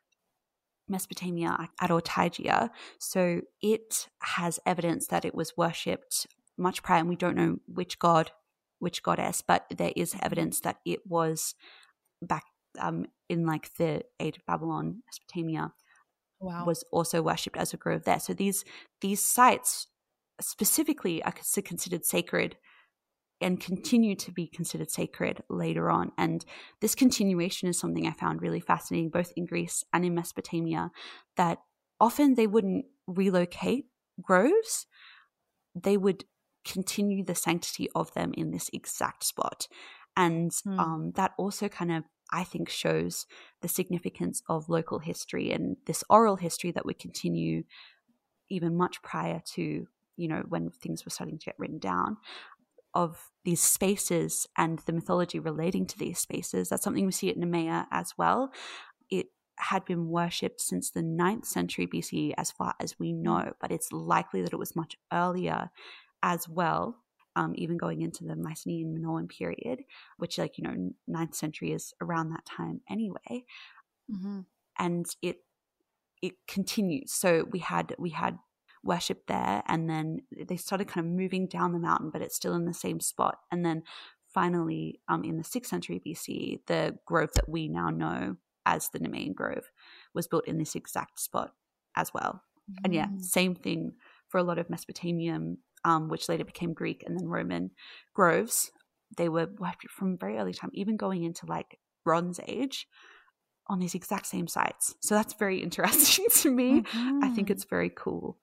Mesopotamia at Ortygia, so it has evidence that it was worshipped much prior, and we don't know which god, which goddess, but there is evidence that it was back um in like the age of Babylon, Mesopotamia. Wow. Was also worshipped as a grove there. So these these sites specifically are considered sacred and continue to be considered sacred later on. And this continuation is something I found really fascinating, both in Greece and in Mesopotamia, that often they wouldn't relocate groves. They would continue the sanctity of them in this exact spot. And mm. um, that also kind of, I think, shows the significance of local history and this oral history that would continue even much prior to, you know, when things were starting to get written down, of these spaces and the mythology relating to these spaces. That's something we see at Nemea as well. It had been worshipped since the ninth century B C E as far as we know, but it's likely that it was much earlier as well. Um, even going into the Mycenaean Minoan period, which, like, you know, ninth century is around that time anyway. Mm-hmm. And it it continues. So we had we had worship there, and then they started kind of moving down the mountain, but it's still in the same spot. And then finally, um, in the sixth century B C E, the grove that we now know as the Nemean Grove was built in this exact spot as well. Mm-hmm. And yeah, same thing for a lot of Mesopotamian, Um, which later became Greek and then Roman groves. They were worshipped from very early time, even going into like Bronze Age, on these exact same sites. So that's very interesting to me. Mm-hmm. I think it's very cool.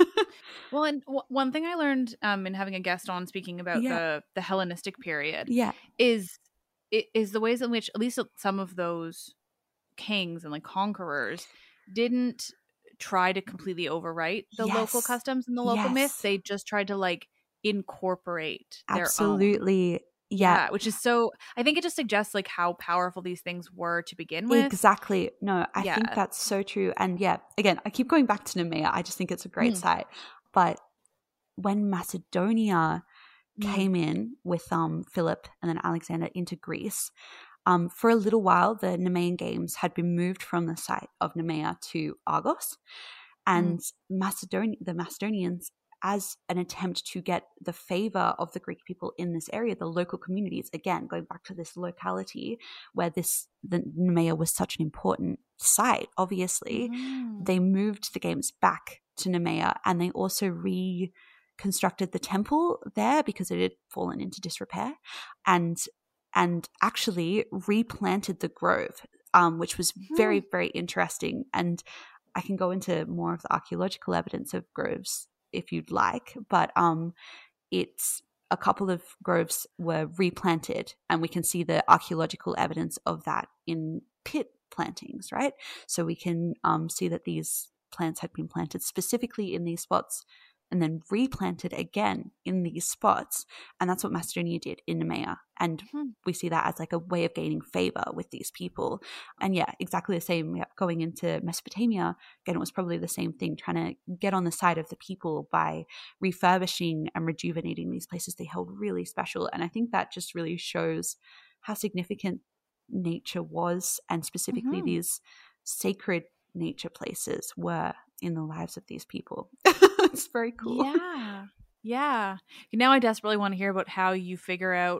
Well, and w- one thing I learned um, in having a guest on speaking about yeah. the the Hellenistic period yeah. is is the ways in which at least some of those kings and like conquerors didn't try to completely overwrite the yes. local customs and the local yes. myths. They just tried to like incorporate their absolutely own. Yeah. yeah which is so, I think it just suggests like how powerful these things were to begin with. Exactly. No, I yeah. think that's so true. And yeah, again, I keep going back to Nemea. I just think it's a great mm. site. But when Macedonia mm. came in with um Philip and then Alexander into Greece, Um, for a little while, the Nemean Games had been moved from the site of Nemea to Argos, and mm. Macedon- the Macedonians, as an attempt to get the favor of the Greek people in this area, the local communities, again, going back to this locality where this the Nemea was such an important site, obviously, mm. they moved the games back to Nemea, and they also reconstructed the temple there because it had fallen into disrepair, and and actually replanted the grove, um, which was very, very interesting. And I can go into more of the archaeological evidence of groves if you'd like, but um, it's a couple of groves were replanted, and we can see the archaeological evidence of that in pit plantings, right? So we can um, see that these plants had been planted specifically in these spots and then replanted again in these spots. And that's what Macedonia did in Nemea. And mm-hmm. we see that as like a way of gaining favor with these people. And yeah, exactly the same. Yeah, going into Mesopotamia, again, it was probably the same thing, trying to get on the side of the people by refurbishing and rejuvenating these places they held really special. And I think that just really shows how significant nature was, and specifically mm-hmm. these sacred nature places were in the lives of these people. It's very cool. Yeah. Yeah. Now I desperately want to hear about how you figure out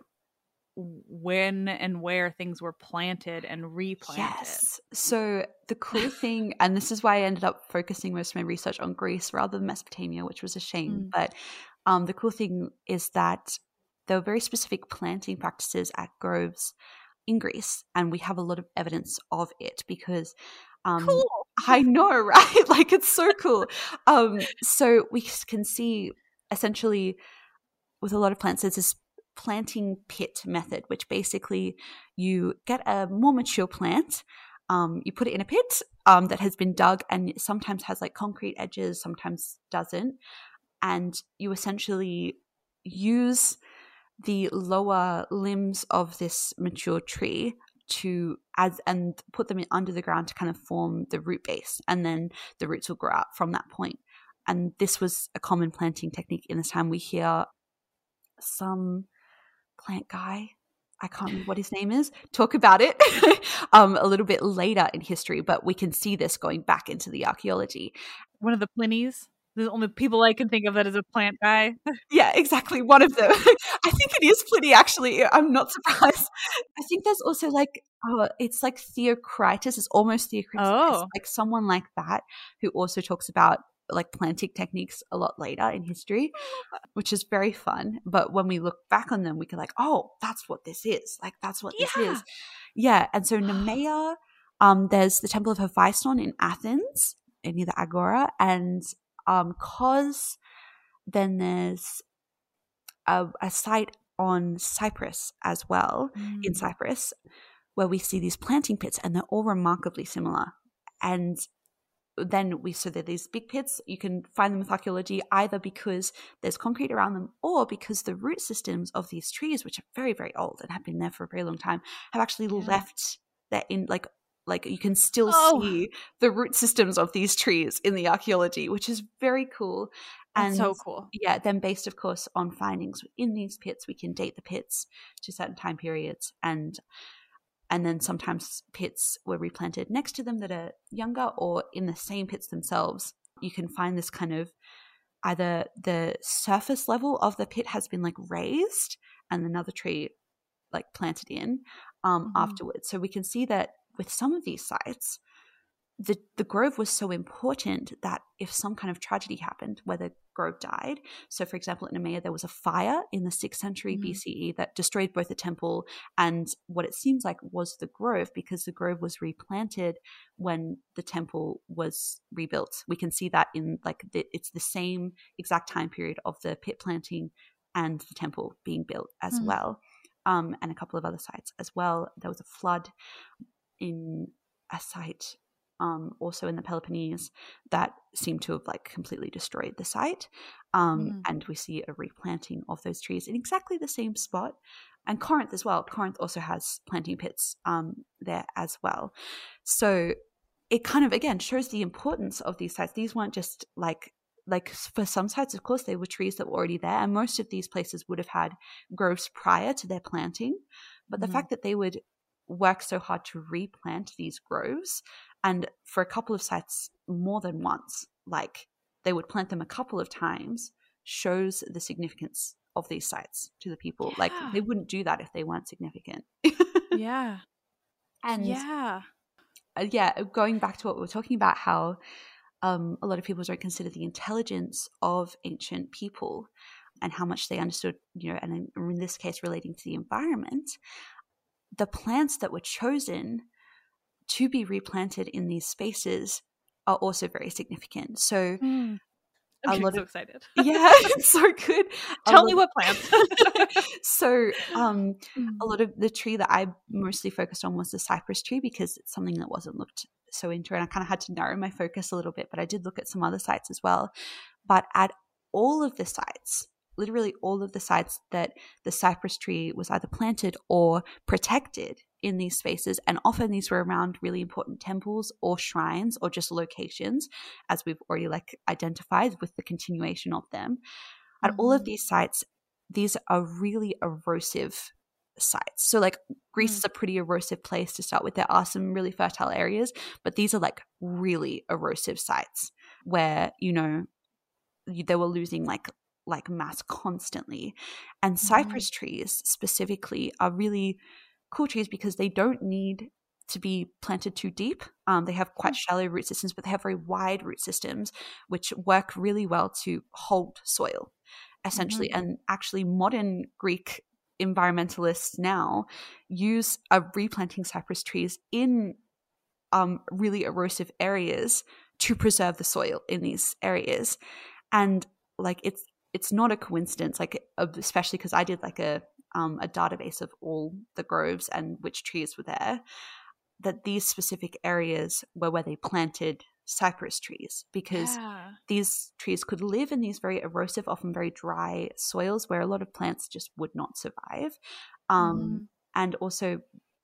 when and where things were planted and replanted. Yes. So the cool thing, and this is why I ended up focusing most of my research on Greece rather than Mesopotamia, which was a shame. Mm. But um, the cool thing is that there were very specific planting practices at groves in Greece, and we have a lot of evidence of it because um, cool. I know, right? Like, it's so cool. Um, so we can see essentially with a lot of plants, there's this planting pit method, which basically you get a more mature plant, um, you put it in a pit um, that has been dug, and it sometimes has like concrete edges, sometimes doesn't. And you essentially use the lower limbs of this mature tree to as and put them in under the ground to kind of form the root base, and then the roots will grow out from that point. And this was a common planting technique in this time. We hear some plant guy, I can't remember what his name is, talk about it um, a little bit later in history, but we can see this going back into the archaeology. One of the Plinies. The only people I can think of that is a plant guy. Yeah, exactly. One of them. I think it is Pliny, actually. I'm not surprised. I think there's also like, oh, it's like Theocritus. It's almost Theocritus. Oh. Like someone like that who also talks about like planting techniques a lot later in history, which is very fun. But when we look back on them, we can like, oh, that's what this is. Like, that's what this Yeah. is. Yeah. And so Nemea, um, there's the Temple of Hephaestion in Athens, near the Agora, and um, Kos, then there's a, a site on Cyprus as well, mm. in Cyprus, where we see these planting pits, and they're all remarkably similar. And then we so there are these big pits. You can find them with archaeology either because there's concrete around them, or because the root systems of these trees, which are very, very old and have been there for a very long time, have actually yeah. left that in like like you can still oh. see the root systems of these trees in the archaeology, which is very cool. And That's so cool. Yeah, then based, of course, on findings in these pits, we can date the pits to certain time periods, and And then sometimes pits were replanted next to them that are younger, or in the same pits themselves. You can find this kind of either the surface level of the pit has been like raised and another tree like planted in um, mm-hmm. afterwards. So we can see that with some of these sites, the, the grove was so important that if some kind of tragedy happened where the grove died, so for example in Nemea there was a fire in the sixth century mm-hmm. B C E that destroyed both the temple and what it seems like was the grove, because the grove was replanted when the temple was rebuilt. We can see that in like the, it's the same exact time period of the pit planting and the temple being built as mm-hmm. well, um, and a couple of other sites as well. There was a flood in a site Um, also in the Peloponnese that seemed to have like completely destroyed the site, um, mm. and we see a replanting of those trees in exactly the same spot. And Corinth as well. Corinth also has planting pits um, there as well. So it kind of again shows the importance of these sites. These weren't just like like for some sites, of course, they were trees that were already there, and most of these places would have had groves prior to their planting. But the mm. fact that they would work so hard to replant these groves, and for a couple of sites more than once, like they would plant them a couple of times, shows the significance of these sites to the people. Yeah. Like they wouldn't do that if they weren't significant. yeah. And yeah. Uh, yeah, going back to what we were talking about, how um, a lot of people don't consider the intelligence of ancient people and how much they understood, you know, and in, in this case relating to the environment, the plants that were chosen to be replanted in these spaces are also very significant. So mm. I'm a lot so of, excited. Yeah, it's so good. Tell a me lot, what plants. So um, mm. a lot of the tree that I mostly focused on was the cypress tree, because it's something that wasn't looked so into, and I kind of had to narrow my focus a little bit, but I did look at some other sites as well. But at all of the sites, literally all of the sites that the cypress tree was either planted or protected in these spaces, and often these were around really important temples or shrines or just locations, as we've already like identified with the continuation of them. At mm-hmm. all of these sites, these are really erosive sites. So like Greece mm. is a pretty erosive place to start with. There are some really fertile areas, but these are like really erosive sites where, you know, they were losing like like mass constantly. And cypress mm-hmm. trees specifically are really cool trees because they don't need to be planted too deep. Um, they have quite shallow root systems, but they have very wide root systems, which work really well to hold soil, essentially. Mm-hmm. And actually modern Greek environmentalists now use a replanting cypress trees in um, really erosive areas to preserve the soil in these areas. And like it's it's not a coincidence, like especially because I did like a um, a database of all the groves and which trees were there, that these specific areas were where they planted cypress trees, because yeah. these trees could live in these very erosive, often very dry soils where a lot of plants just would not survive. Um, mm. And also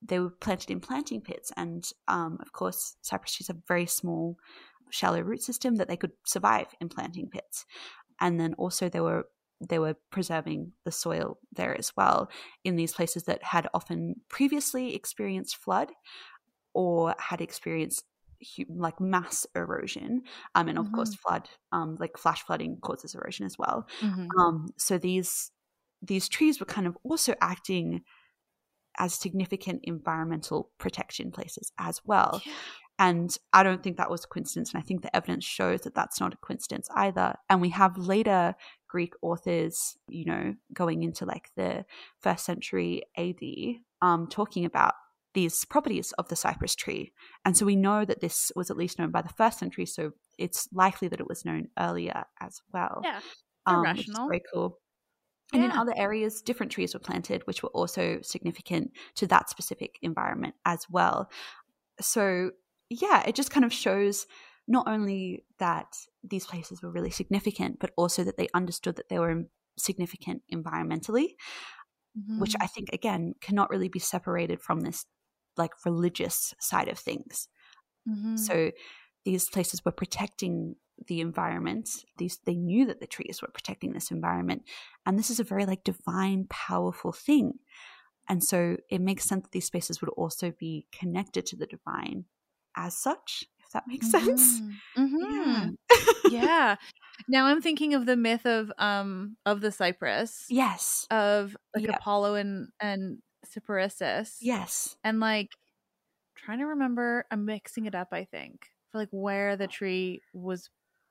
they were planted in planting pits. And um, of course, cypress trees have a very small, shallow root system that they could survive in planting pits. And then also they were they were preserving the soil there as well in these places that had often previously experienced flood or had experienced like mass erosion, um, and of Mm-hmm. course flood, um, like flash flooding causes erosion as well. Mm-hmm. Um, so these these trees were kind of also acting as significant environmental protection places as well. Yeah. And I don't think that was a coincidence, and I think the evidence shows that that's not a coincidence either. And we have later Greek authors, you know, going into like the first century A D, um, talking about these properties of the cypress tree. And so we know that this was at least known by the first century, so it's likely that it was known earlier as well. Yeah. um, rational. Which is very cool. And in Yeah. other areas, different trees were planted, which were also significant to that specific environment as well. So yeah, it just kind of shows not only that these places were really significant, but also that they understood that they were significant environmentally, Mm-hmm. which I think, again, cannot really be separated from this like religious side of things. Mm-hmm. So these places were protecting the environment. These they knew that the trees were protecting this environment, and this is a very like divine, powerful thing. And so it makes sense that these spaces would also be connected to the divine as such, if that makes sense. Mm-hmm. Yeah. Yeah. Now I'm thinking of the myth of um of the cypress, Yes. of like Yeah. Apollo and and Cyparissus. Yes. And like trying to remember, I'm mixing it up, I think, for like where the tree was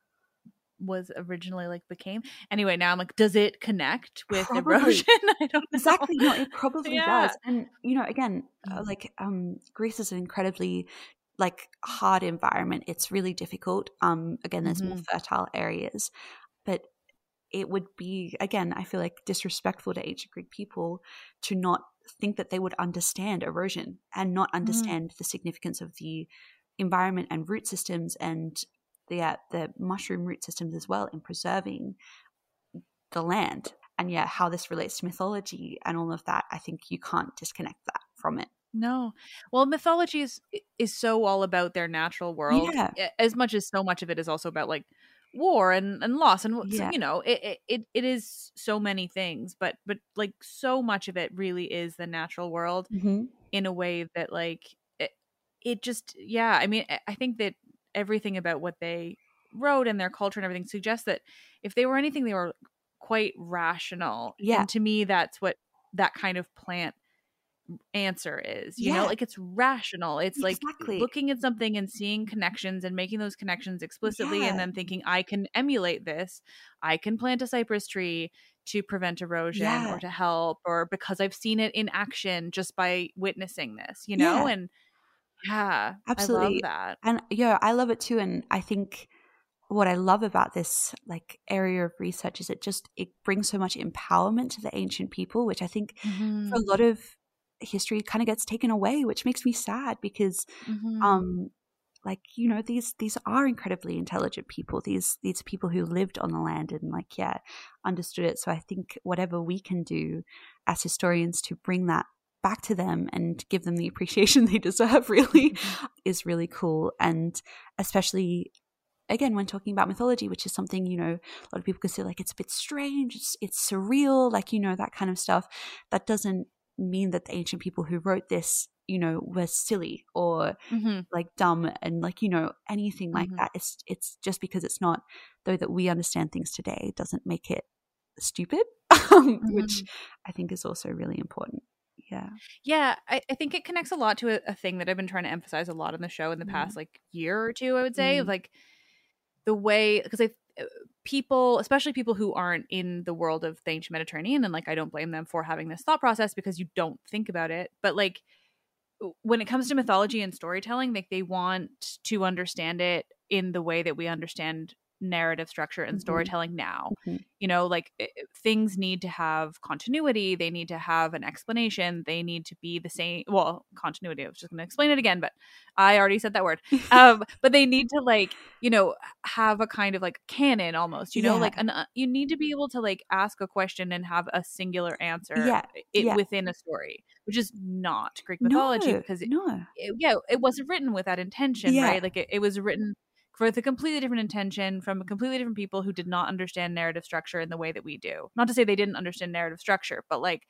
was originally like became. Anyway, now I'm like, does it connect with Probably. erosion? I don't know. Exactly. No, it probably Yeah. does. And you know, again, uh, like um, Greece is an incredibly like hard environment. It's really difficult. Um, again, there's more Mhm. fertile areas, but it would be, again, I feel like disrespectful to ancient Greek people to not think that they would understand erosion and not understand the significance of the environment and root systems and the uh, the mushroom root systems as well in preserving the land. And yeah, how this relates to mythology and all of that, I think you can't disconnect that from it. No. Well, mythology is is so all about their natural world, Yeah. a- as much as so much of it is also about like war and, and loss and Yeah. you know it, it it it is so many things, but but like so much of it really is the natural world Mm-hmm. in a way that like it, it just yeah I mean I- I think that everything about what they wrote and their culture and everything suggests that if they were anything, they were quite rational. Yeah. And to me, that's what that kind of plant answer is, you know, Yeah. like it's rational. It's Exactly. like looking at something and seeing connections and making those connections explicitly, Yeah. and then thinking, I can emulate this. I can plant a cypress tree to prevent erosion Yeah. or to help, or because I've seen it in action just by witnessing this, you know? Yeah. And yeah, I Absolutely. love that. And yeah, I love it too. And I think what I love about this like area of research is it just it brings so much empowerment to the ancient people, which I think Mhm. for a lot of history kind of gets taken away, which makes me sad because Mhm. um like you know these these are incredibly intelligent people, these these people who lived on the land and like yeah understood it. So I think whatever we can do as historians to bring that back to them and give them the appreciation they deserve really is really cool. And especially again when talking about mythology, which is something you know a lot of people consider like it's a bit strange, it's, it's surreal, like you know that kind of stuff, that doesn't mean that the ancient people who wrote this you know were silly or Mhm. like dumb and like you know anything like Mhm. that. It's it's just because it's not, though that we understand things today doesn't make it stupid, um, which I think is also really important. Yeah. Yeah, I, I think it connects a lot to a, a thing that I've been trying to emphasize a lot on the show in the past like year or two, I would say, of Mm. like the way, because I people, especially people who aren't in the world of the ancient Mediterranean, and like I don't blame them for having this thought process because you don't think about it, but like when it comes to mythology and storytelling, like they want to understand it in the way that we understand narrative structure and Mhm. storytelling now. Mhm. You know, like it, things need to have continuity. They need to have an explanation. They need to be the same. Well, continuity, I was just going to explain it again, but I already said that word. Um, but they need to like, you know, have a kind of like canon almost, you know, Yeah. like an, uh, you need to be able to like ask a question and have a singular answer Yeah. it, Yeah. within a story, which is not Greek mythology No, because it, no. it- yeah, it wasn't written with that intention, Yeah. right? Like it, it was written with a completely different intention from completely different people who did not understand narrative structure in the way that we do. Not to say they didn't understand narrative structure, but like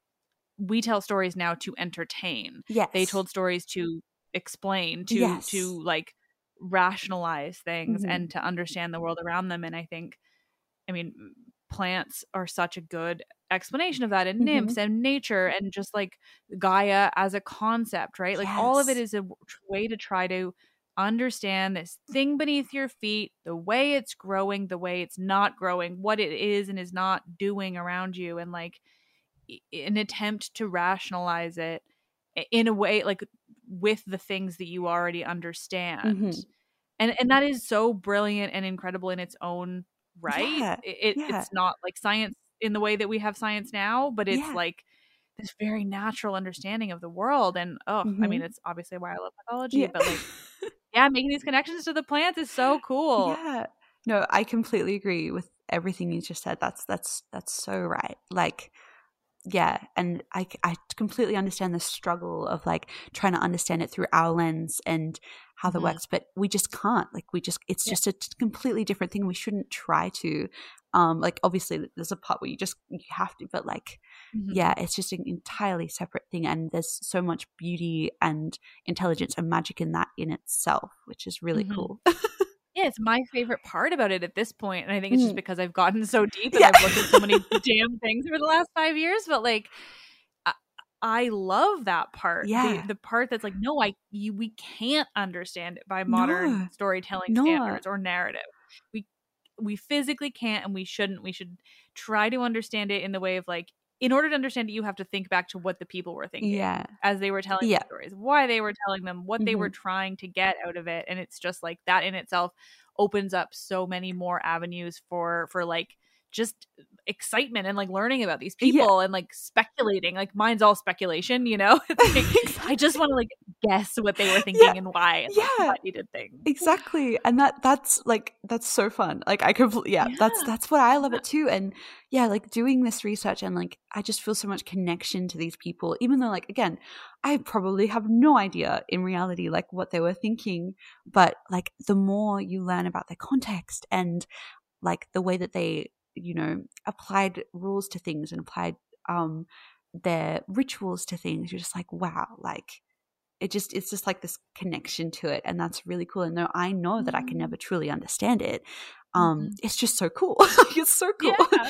we tell stories now to entertain. Yes. They told stories to explain, to Yes. to like rationalize things Mhm. and to understand the world around them. And I think, I mean, plants are such a good explanation of that, and Mhm. nymphs and nature and just like Gaia as a concept, right? Like all of it Yes. is a w- way to try to understand this thing beneath your feet, the way it's growing, the way it's not growing, what it is and is not doing around you, and like i- an attempt to rationalize it i- in a way like with the things that you already understand. Mhm. And and that is so brilliant and incredible in its own right. Yeah. It, it Yeah. it's not like science in the way that we have science now, but it's Yeah. like this very natural understanding of the world. And oh, I mean, Mhm. it's obviously why I love mythology, Yeah. but like, yeah, making these connections to the plants is so cool. Yeah. No, I completely agree with everything you just said. That's that's that's so right. Like, yeah, and I c- I completely understand the struggle of like trying to understand it through our lens and how that Mhm. works, but we just can't. Like, we just it's Yeah. just a t- completely different thing. We shouldn't try to. Um, like obviously there's a part where you just you have to, but like Mhm. yeah, it's just an entirely separate thing, and there's so much beauty and intelligence and magic in that in itself, which is really Mhm. cool. Yeah, it's my favorite part about it at this point, and I think it's just Mm. because I've gotten so deep and Yeah. I've looked at so many damn things for the last five years. But like, I, I love that part. Yeah. the the part that's like, no, I you we can't understand it by modern No. storytelling No. standards or narrative. We we physically can't, and we shouldn't. We should try to understand it in the way of like, in order to understand it, you have to think back to what the people were thinking Yeah. as they were telling Yeah. the stories, why they were telling them, what they were Mhm. trying to get out of it. And it's just like that in itself opens up so many more avenues for for like just excitement and like learning about these Yeah. people and like speculating. Like mine's all speculation, you know. It's like, Exactly. I just want to like guess what they were thinking Yeah. and why, and like, Yeah. why they did things. Exactly. And that that's like that's so fun. Like I completely yeah, that's Yeah. that's what I love it too. And yeah, like doing this research and like I just feel so much connection to these people, even though like again, I probably have no idea in reality like what they were thinking. But like the more you learn about their context and like the way that they, you know, applied rules to things and applied um their rituals to things, you're just like, wow, like it just it's just like this connection to it, and that's really cool. And though I know that I can never truly understand it, um Mhm. it's just so cool. It's so cool. Yeah.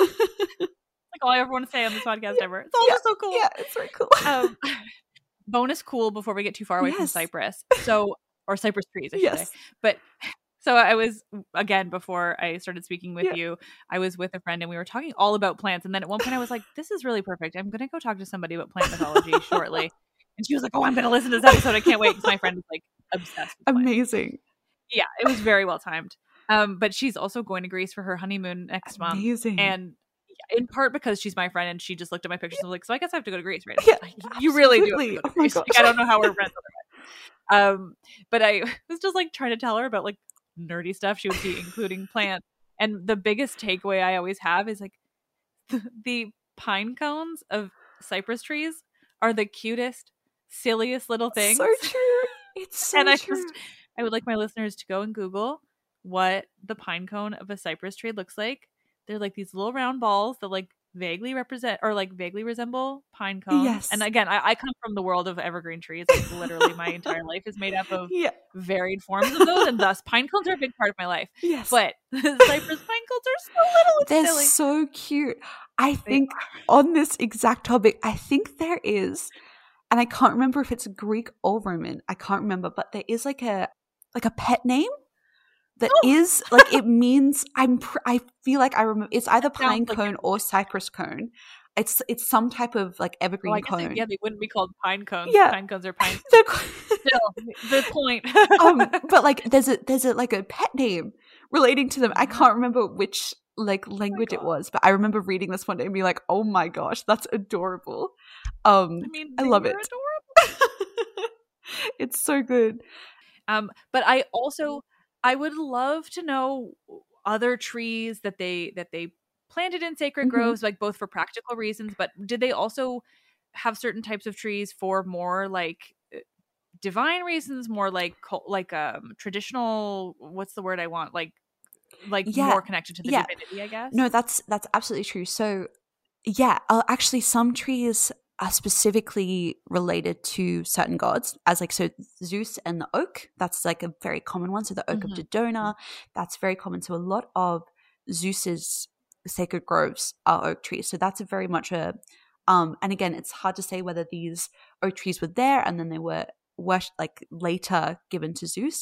Like all I ever want to say on this podcast ever. It's all Yeah. just so cool. Yeah, it's very cool. Um, bonus cool before we get too far away from Yes. cypress. So, or cypress trees, I should Yes. say. But so I was, again, before I started speaking with Yeah. you, I was with a friend and we were talking all about plants. And then at one point I was like, this is really perfect. I'm going to go talk to somebody about plant mythology shortly. And she was like, oh, I'm going to listen to this episode. I can't wait. Because my friend is like obsessed with plants. Amazing. Yeah, it was very well timed. Um, but she's also going to Greece for her honeymoon next month. Amazing. And in part because she's my friend and she just looked at my pictures and was like, so I guess I have to go to Greece, right? Yeah, You really do have to absolutely. go to Oh my Greece. Like, gosh. I don't know how we're friends otherwise. Um, but I was just like trying to tell her about like nerdy stuff she would be including plants. And the biggest takeaway I always have is like the, the pine cones of cypress trees are the cutest, silliest little things. So true. It's so and I true. just I would like my listeners to go and Google what the pine cone of a cypress tree looks like. They're like these little round balls that like vaguely represent or like vaguely resemble pine cones. Yes. And again, I, I come from the world of evergreen trees. Like literally my entire life is made up of Yeah. varied forms of those, and thus pine cones are a big part of my life. Yes. But the cypress pine cones are so little and They're silly. so cute. I think on this exact topic, I think there is, and I can't remember if it's Greek or Roman. I can't remember, but there is like a like a pet name that Oh. is like it means I'm. Pr- I feel like I remember. It's either That sounds pine like cone it. or cypress cone. It's it's some type of like evergreen Well, I guess cone. they, yeah, they wouldn't be called pine cones. Yeah. Pine cones are pine. They're qu- Still, the point. um, but like there's a there's a like a pet name relating to them. I can't remember which like language oh it was, but I remember reading this one day and being like, oh my gosh, that's adorable. Um, I mean, I love it. Adorable. It's so good. Um, but I also, I would love to know other trees that they, that they planted in sacred mm-hmm. groves, like both for practical reasons, but did they also have certain types of trees for more like divine reasons, more like like um traditional, what's the word I want, like like yeah. more connected to the yeah. divinity, I guess? No, that's that's absolutely true. So yeah, uh, actually some trees are specifically related to certain gods, as like so Zeus and the oak, that's like a very common one. So the oak mm-hmm. of Dodona, that's very common. So a lot of Zeus's sacred groves are oak trees. So that's a very much a um and again, it's hard to say whether these oak trees were there and then they were worship, like later given to Zeus,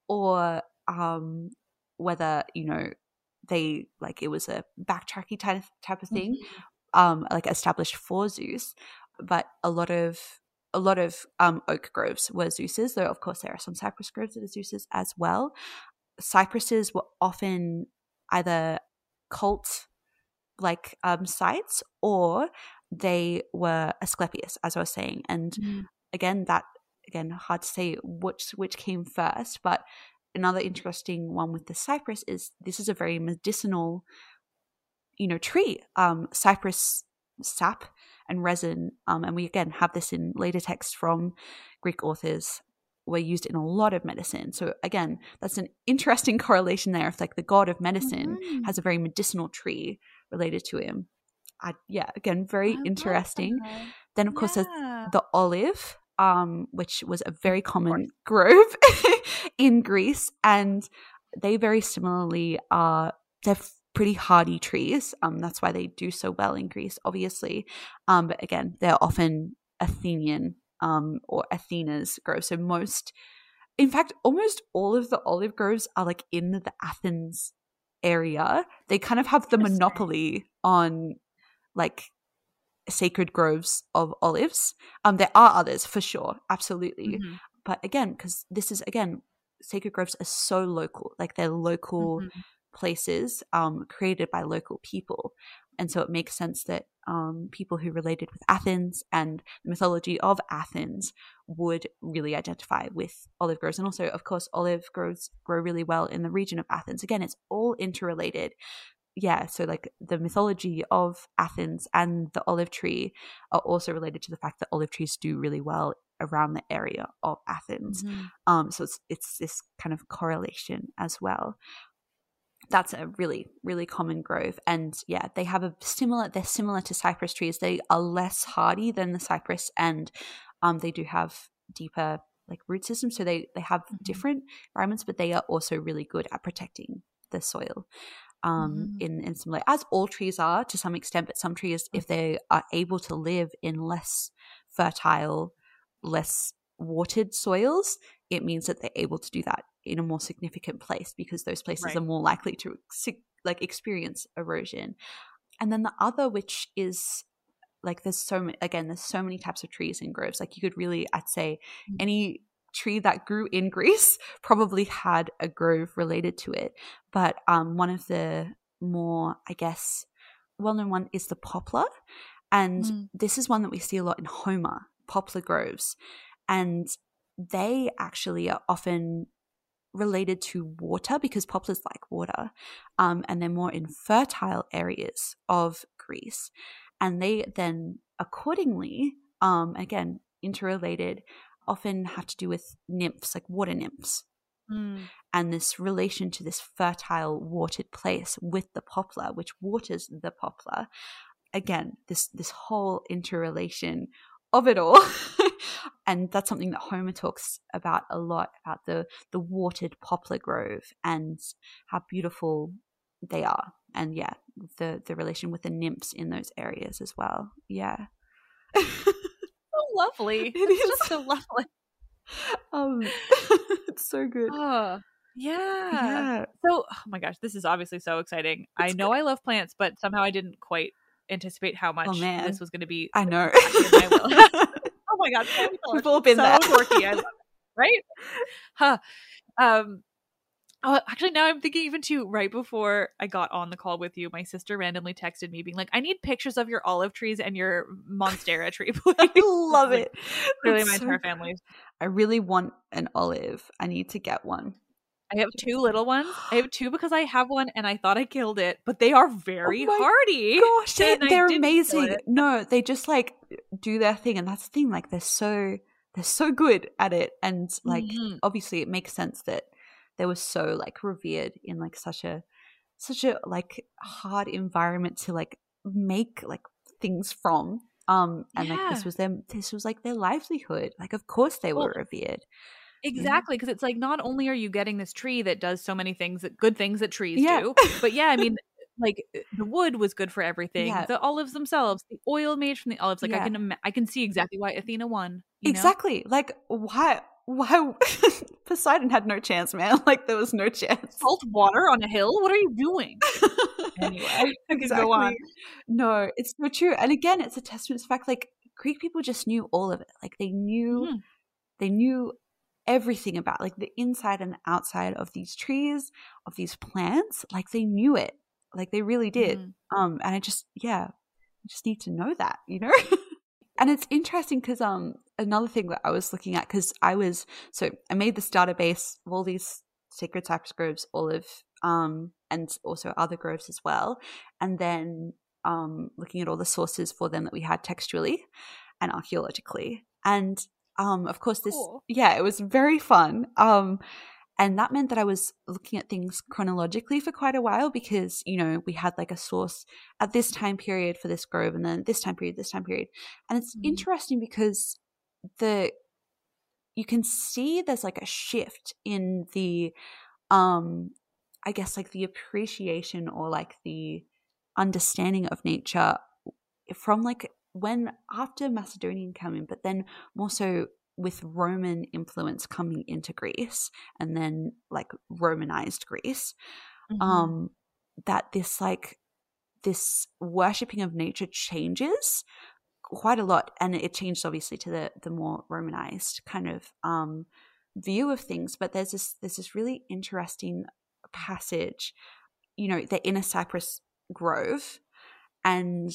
or um whether, you know, they like it was a backtracky type of, type of thing mm-hmm. um like established for Zeus. But a lot of a lot of um oak groves were Zeus's, though of course there are some cypress groves that are Zeus's as well. Cypresses were often either cult like um sites, or they were Asclepius, as I was saying. And mm. again, that again hard to say which which came first, but another interesting one with the cypress is this is a very medicinal, you know, tree. Um, cypress sap and resin, um, and we again have this in later texts from Greek authors, were used in a lot of medicine. So again, that's an interesting correlation there. If like the god of medicine mm-hmm. has a very medicinal tree related to him. I, yeah, again, very I interesting. Then of course yeah. there's the olive, um, which was a very common grove in Greece, and they very similarly are they're pretty hardy trees. Um, that's why they do so well in Greece, obviously. Um, but again, they're often Athenian um, or Athena's groves. So most, in fact, almost all of the olive groves are like in the Athens area. They kind of have the monopoly on like sacred groves of olives. Um, there are others for sure, absolutely. Mm-hmm. But again, because this is again, sacred groves are so local, like they're local mm-hmm. places um, created by local people. And so it makes sense that um, people who related with Athens and the mythology of Athens would really identify with olive groves. And also, of course, olive groves grow really well in the region of Athens. Again, it's all interrelated. Yeah, so like the mythology of Athens and the olive tree are also related to the fact that olive trees do really well around the area of Athens. Mm-hmm. Um, so it's it's this kind of correlation as well. That's a really, really common grove. And yeah, they have a similar, they're similar to cypress trees. They are less hardy than the cypress, and um, they do have deeper like root systems. So they, they have mm-hmm. different environments, but they are also really good at protecting the soil. Um, mm-hmm. in, in some way, as all trees are to some extent, but some trees, if they are able to live in less fertile, less watered soils, it means that they're able to do that in a more significant place, because those places right. are more likely to like experience erosion. And then the other, which is like there's so many, again, there's so many types of trees in groves. Like you could really, I'd say mm-hmm. any tree that grew in Greece probably had a grove related to it. But um, one of the more, I guess, well-known one is the poplar. And mm. this is one that we see a lot in Homer, poplar groves. And they actually are often related to water, because poplars like water, um, and they're more in fertile areas of Greece. And they then accordingly, um, again, interrelated, often have to do with nymphs, like water nymphs. Mm. And this relation to this fertile watered place with the poplar, which waters the poplar. Again, this this whole interrelation of it all. And that's something that Homer talks about a lot, about the the watered poplar grove and how beautiful they are. And yeah, the the relation with the nymphs in those areas as well. Yeah. So lovely. It it's is just so lovely. Um, it's so good. Oh, yeah. Yeah. So, oh my gosh, this is obviously so exciting. It's I know good. I love plants, but somehow I didn't quite anticipate how much oh, man. this was going to be. I know. My will. Oh my god, so we've all been so there. Quirky, I love it, right? Huh. Um. Oh, actually, now I'm thinking even too, right before I got on the call with you, my sister randomly texted me being like, I need pictures of your olive trees and your monstera tree, please. I love Like, it. Really, It's my so entire good. family. I really want an olive. I need to get one. I have two little ones. I have two because I have one and I thought I killed it, but they are very Oh my hardy. Gosh, they, and I they're didn't kill amazing. it. No, they just like do their thing, and that's the thing. Like they're so they're so good at it, and like Mhm. obviously it makes sense that they were so like revered in like such a such a like hard environment to like make like things from. Um, and like this Yeah. was them. This was like their livelihood. Like of course they Well, were revered. exactly, because it's like not only are you getting this tree that does so many things that good things that trees Yeah. do, but yeah, I mean, like the wood was good for everything. Yeah. The olives themselves, the oil made from the olives, like I Yeah. can ima- I can see exactly why Athena won. You know? Exactly. Like why why Poseidon had no chance, man. Like there was no chance. Salt water on a hill. What are you doing? Anyway, I can Exactly. go on. No, it's so true. And again, it's a testament to the fact like Greek people just knew all of it. Like they knew Mhm. they knew everything about like the inside and outside of these trees, of these plants. Like they knew it. Like they really did. Mhm. Um and I just yeah, I just need to know that, you know? And it's interesting because um another thing that I was looking at, because I was so I made this database of all these sacred cypress groves, olive, um, and also other groves as well, and then um looking at all the sources for them that we had textually and archaeologically, and um of course this Cool. yeah it was very fun. Um, and that meant that I was looking at things chronologically for quite a while because, you know, we had like a source at this time period for this grove and then this time period, this time period. And it's Mhm. interesting because the you can see there's like a shift in the um I guess like the appreciation or like the understanding of nature from like when after Macedonian came in, but then more so with Roman influence coming into Greece and then like Romanized Greece, Mhm. um, that this like this worshipping of nature changes quite a lot, and it changed obviously to the the more Romanized kind of um, view of things. But there's this there's this really interesting passage, you know, the inner cypress grove, and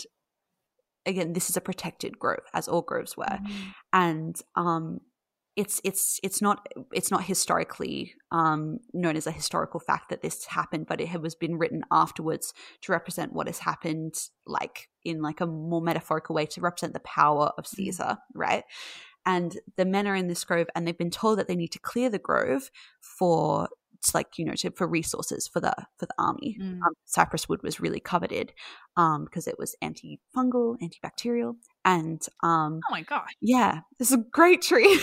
again, this is a protected grove, as all groves were, Mhm. and um, it's it's it's not it's not historically um, known as a historical fact that this happened, but it was been written afterwards to represent what has happened, like in like a more metaphorical way, to represent the power of Caesar, right? And the men are in this grove, and they've been told that they need to clear the grove for it's like, you know, to, for resources for the for the army. Mm. Um, cypress wood was really coveted um, because it was antifungal, antibacterial, and um, Oh my gosh. yeah, this is a great tree.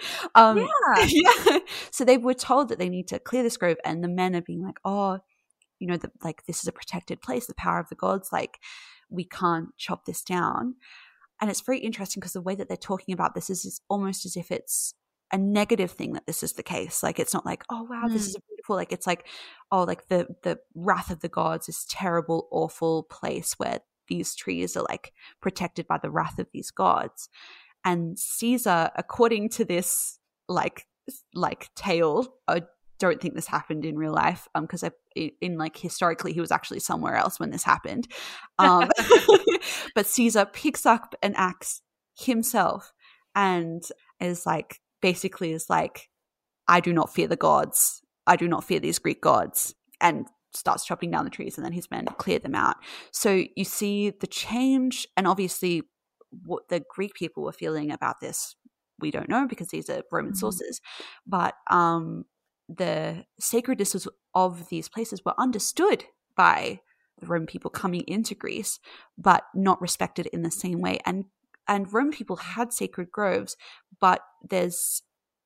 um, Yeah. yeah. So they were told that they need to clear this grove, and the men are being like, oh, you know, the, like this is a protected place, the power of the gods, like we can't chop this down. And it's very interesting because the way that they're talking about this is, is almost as if it's a negative thing that this is the case. Like it's not like, oh wow, Mm. this is beautiful. Like it's like, oh, like the the wrath of the gods, this terrible, awful place where these trees are like protected by the wrath of these gods. And Caesar, according to this like like tale, I don't think this happened in real life, um, because in, in like historically he was actually somewhere else when this happened. Um, but Caesar picks up an axe himself and is like basically is like, I do not fear the gods. I do not fear these Greek gods, and starts chopping down the trees, and then his men clear them out. So you see the change, and obviously what the Greek people were feeling about this, we don't know because these are Roman Mhm. sources, but um, the sacredness of these places were understood by the Roman people coming into Greece, but not respected in the same way. And and Roman people had sacred groves, but there's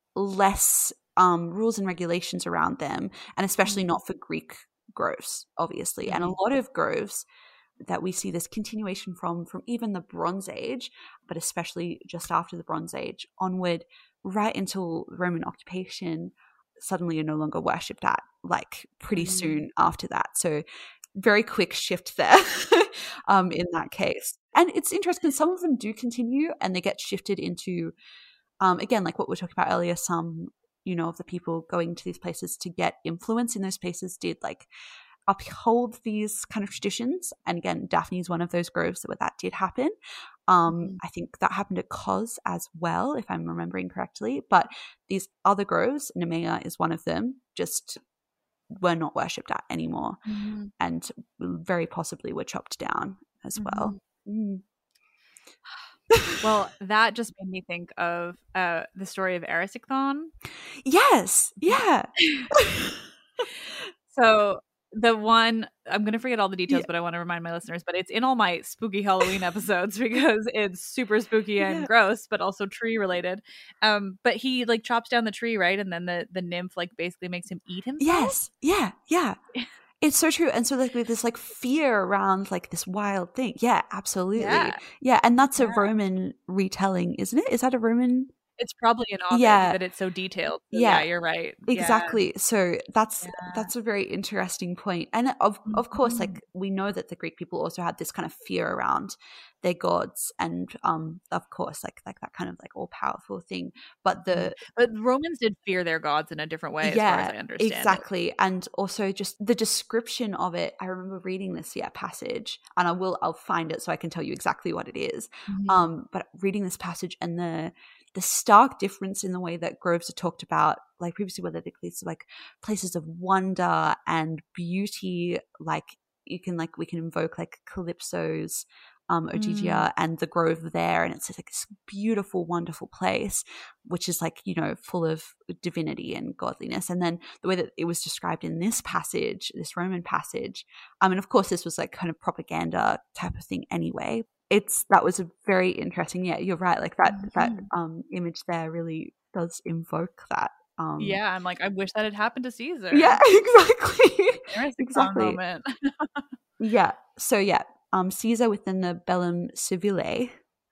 less um, rules and regulations around them, and especially not for Greek groves, obviously. And a lot of groves that we see this continuation from, from even the Bronze Age, but especially just after the Bronze Age onward, right until Roman occupation, suddenly are no longer worshipped at, like pretty Mm. soon after that. So very quick shift there um, in that case. And it's interesting, some of them do continue and they get shifted into, um, again, like what we were talking about earlier, some you know, of the people going to these places to get influence in those places did like uphold these kind of traditions. And again, Daphne is one of those groves where that did happen. Um, mm-hmm. I think that happened at Kos as well, if I'm remembering correctly. But these other groves, Nemea is one of them, just were not worshipped at anymore, mm-hmm. and very possibly were chopped down as mm-hmm. well. Mm. Well, that just made me think of uh, the story of Erisicthon. Yes, yeah. So the one, I'm going to forget all the details, yeah. but I want to remind my listeners, but it's in all my spooky Halloween episodes because it's super spooky and yeah. gross, but also tree related. Um, but he like chops down the tree, right? And then the, the nymph like basically makes him eat himself. Yes. Yeah. Yeah. It's so true. And so like with this like fear around like this wild thing. Yeah, absolutely. Yeah. yeah. And that's a yeah. Roman retelling, isn't it? Is that a Roman? It's probably an Ovid, yeah. but it's so detailed. So yeah. yeah, you're right. Exactly. Yeah. So that's yeah. that's a very interesting point. And of mm-hmm. of course, like we know that the Greek people also had this kind of fear around their gods, and um, of course, like like that kind of like all powerful thing. But the but Romans did fear their gods in a different way, yeah, as far as I understand. Exactly. It. And also just the description of it. I remember reading this yeah passage, and I will I'll find it so I can tell you exactly what it is. Mm-hmm. Um, but reading this passage and the the stark difference in the way that groves are talked about, like previously, whether these like places of wonder and beauty, like you can like we can invoke like Calypso's um Ogygia mm. and the grove there, and it's like this beautiful, wonderful place, which is like, you know, full of divinity and godliness. And then the way that it was described in this passage, this Roman passage, I mean, of course, this was like kind of propaganda type of thing anyway. It's that was a very interesting. Yeah, you're right. Like that mm-hmm. that um image there really does invoke that. Um, yeah, I'm like, I wish that had happened to Caesar. Yeah, exactly. There's exactly. a moment. yeah. So yeah, um, Caesar within the Bellum Civile.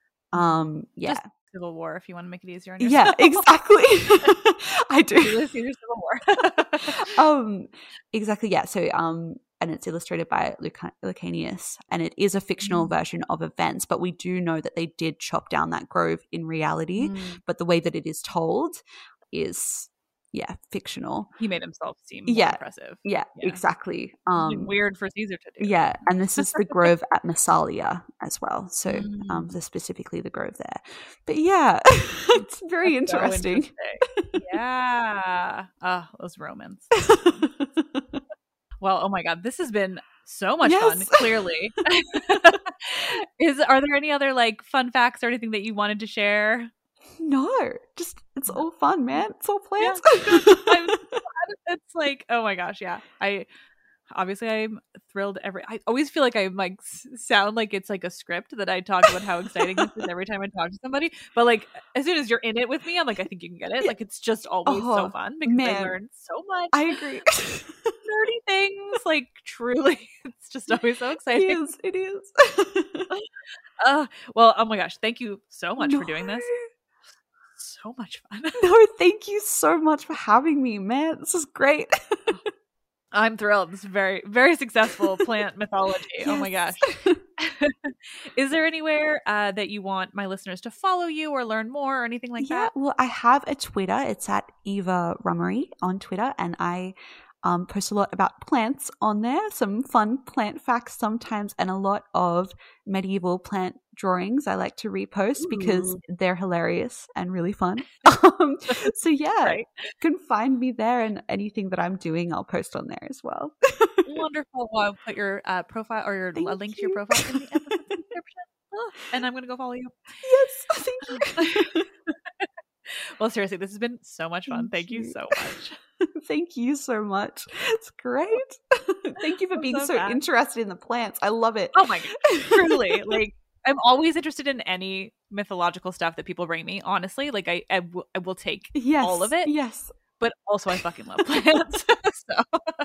Um, yeah. Just Civil War, if you want to make it easier on yourself. Yeah, exactly. I do. Caesar Civil War. um, exactly. Yeah. So um. and it's illustrated by Luc- Lucanius, and it is a fictional mm. version of events, but we do know that they did chop down that grove in reality, mm. but the way that it is told is, yeah, fictional. He made himself seem more yeah. impressive. Yeah, yeah. exactly. Um, weird for Caesar to do. Yeah, and this is the grove at Massalia as well, so mm. um, the, specifically the grove there. But yeah, it's very That's interesting. So interesting. Yeah. Ah, oh, those Romans. Well, oh my God, this has been so much yes. fun, clearly. Is Are there any other like fun facts or anything that you wanted to share? No, just it's all fun, man. It's all plans. Yeah. It's like, oh my gosh, yeah. I obviously I'm thrilled every I always feel like I like sound like it's like a script that I talk about how exciting this is every time I talk to somebody, but like as soon as you're in it with me, I'm like, I think you can get it. Like it's just always oh, so fun because man. I learn so much. I agree. Nerdy things, like truly it's just always so exciting. It is, it is. uh, well, oh my gosh, thank you so much no. for doing this. So much fun. No, thank you so much for having me, man. This is great. I'm thrilled. This is very, very successful plant mythology. Yes. Oh my gosh. Is there anywhere uh, that you want my listeners to follow you or learn more or anything like yeah, that? Well, I have a Twitter. It's at Eva Rummery on Twitter, and I um, post a lot about plants on there, some fun plant facts sometimes, and a lot of medieval plant drawings I like to repost Ooh. because they're hilarious and really fun. um, so yeah, right. You can find me there, and anything that I'm doing I'll post on there as well. Wonderful. Well, I'll put your uh, profile or your Thank a link you. to your profile in the episode description. Oh, and I'm going to go follow you. Yes, thank you. Well, seriously, this has been so much fun. Thank, Thank you. you so much. Thank you so much. It's great. Thank you for I'm being so, so bad. interested in the plants. I love it. Oh my god, truly. Like I'm always interested in any mythological stuff that people bring me. Honestly, like I, I, w- I will take yes, all of it. Yes, but also I fucking love plants. So.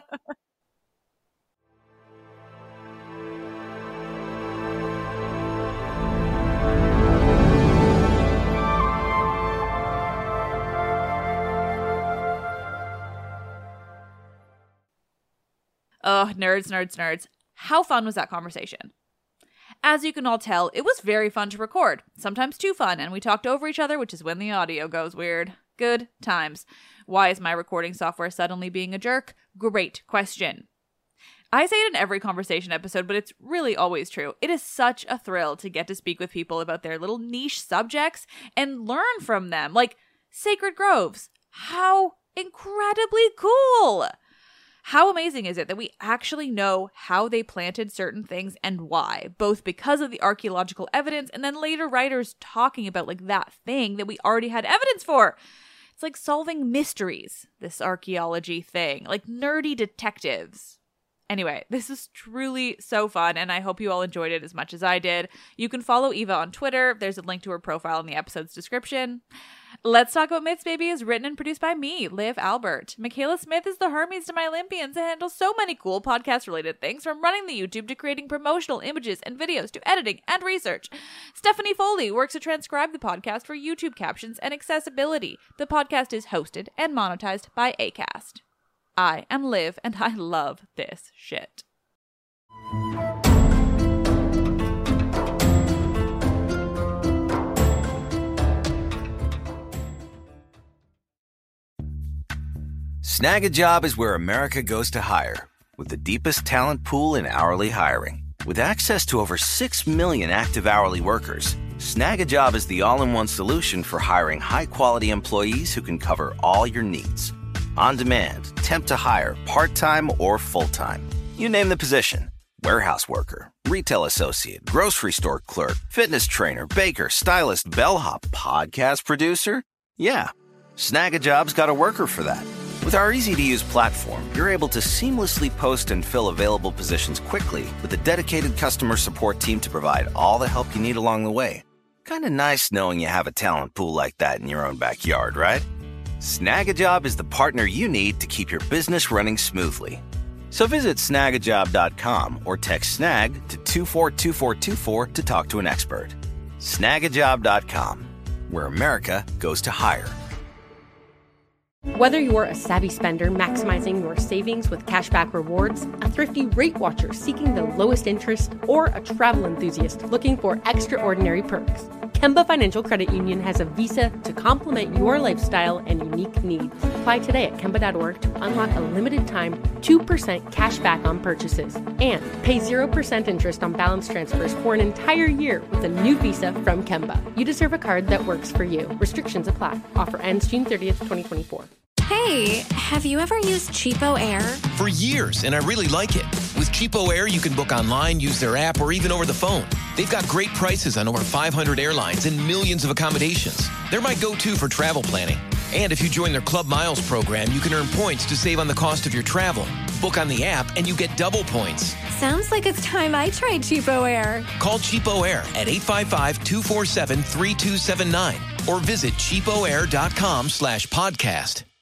Oh, nerds, nerds, nerds. How fun was that conversation? As you can all tell, it was very fun to record. Sometimes too fun, and we talked over each other, which is when the audio goes weird. Good times. Why is my recording software suddenly being a jerk? Great question. I say it in every conversation episode, but it's really always true. It is such a thrill to get to speak with people about their little niche subjects and learn from them. Like Sacred Groves. How incredibly cool! How amazing is it that we actually know how they planted certain things and why, both because of the archaeological evidence and then later writers talking about like that thing that we already had evidence for. It's like solving mysteries, this archaeology thing, like nerdy detectives. Anyway, this is truly so fun, and I hope you all enjoyed it as much as I did. You can follow Eva on Twitter. There's a link to her profile in the episode's description. Let's Talk About Myths, Baby is written and produced by me, Liv Albert. Michaela Smith is the Hermes to my Olympians and handles so many cool podcast-related things, from running the YouTube to creating promotional images and videos to editing and research. Stephanie Foley works to transcribe the podcast for YouTube captions and accessibility. The podcast is hosted and monetized by Acast. I am Liv, and I love this shit. Snag a Job is where America goes to hire, with the deepest talent pool in hourly hiring. With access to over six million active hourly workers, Snag a Job is the all-in-one solution for hiring high-quality employees who can cover all your needs. On demand, temp to hire, part-time or full-time. You name the position. Warehouse worker, retail associate, grocery store clerk, fitness trainer, baker, stylist, bellhop, podcast producer. Yeah, Snag a Job's got a worker for that. With our easy-to-use platform, you're able to seamlessly post and fill available positions quickly with a dedicated customer support team to provide all the help you need along the way. Kind of nice knowing you have a talent pool like that in your own backyard, right? Snag a Job is the partner you need to keep your business running smoothly. So visit snag a job dot com or text SNAG to two four two four two four to talk to an expert. snag a job dot com, where America goes to hire. Whether you're a savvy spender maximizing your savings with cashback rewards, a thrifty rate watcher seeking the lowest interest, or a travel enthusiast looking for extraordinary perks, Kemba Financial Credit Union has a visa to complement your lifestyle and unique needs. Apply today at kemba dot org to unlock a limited time two percent cash back on purchases and pay zero percent interest on balance transfers for an entire year with a new visa from Kemba. You deserve a card that works for you. Restrictions apply. Offer ends June thirtieth, twenty twenty-four. Hey, have you ever used Cheapo Air? For years, and I really like it. With Cheapo Air, you can book online, use their app, or even over the phone. They've got great prices on over five hundred airlines and millions of accommodations. They're my go-to for travel planning. And if you join their Club Miles program, you can earn points to save on the cost of your travel. Book on the app, and you get double points. Sounds like it's time I tried Cheapo Air. Call Cheapo Air at eight five five, two four seven, three two seven nine or visit cheapo air dot com slash podcast.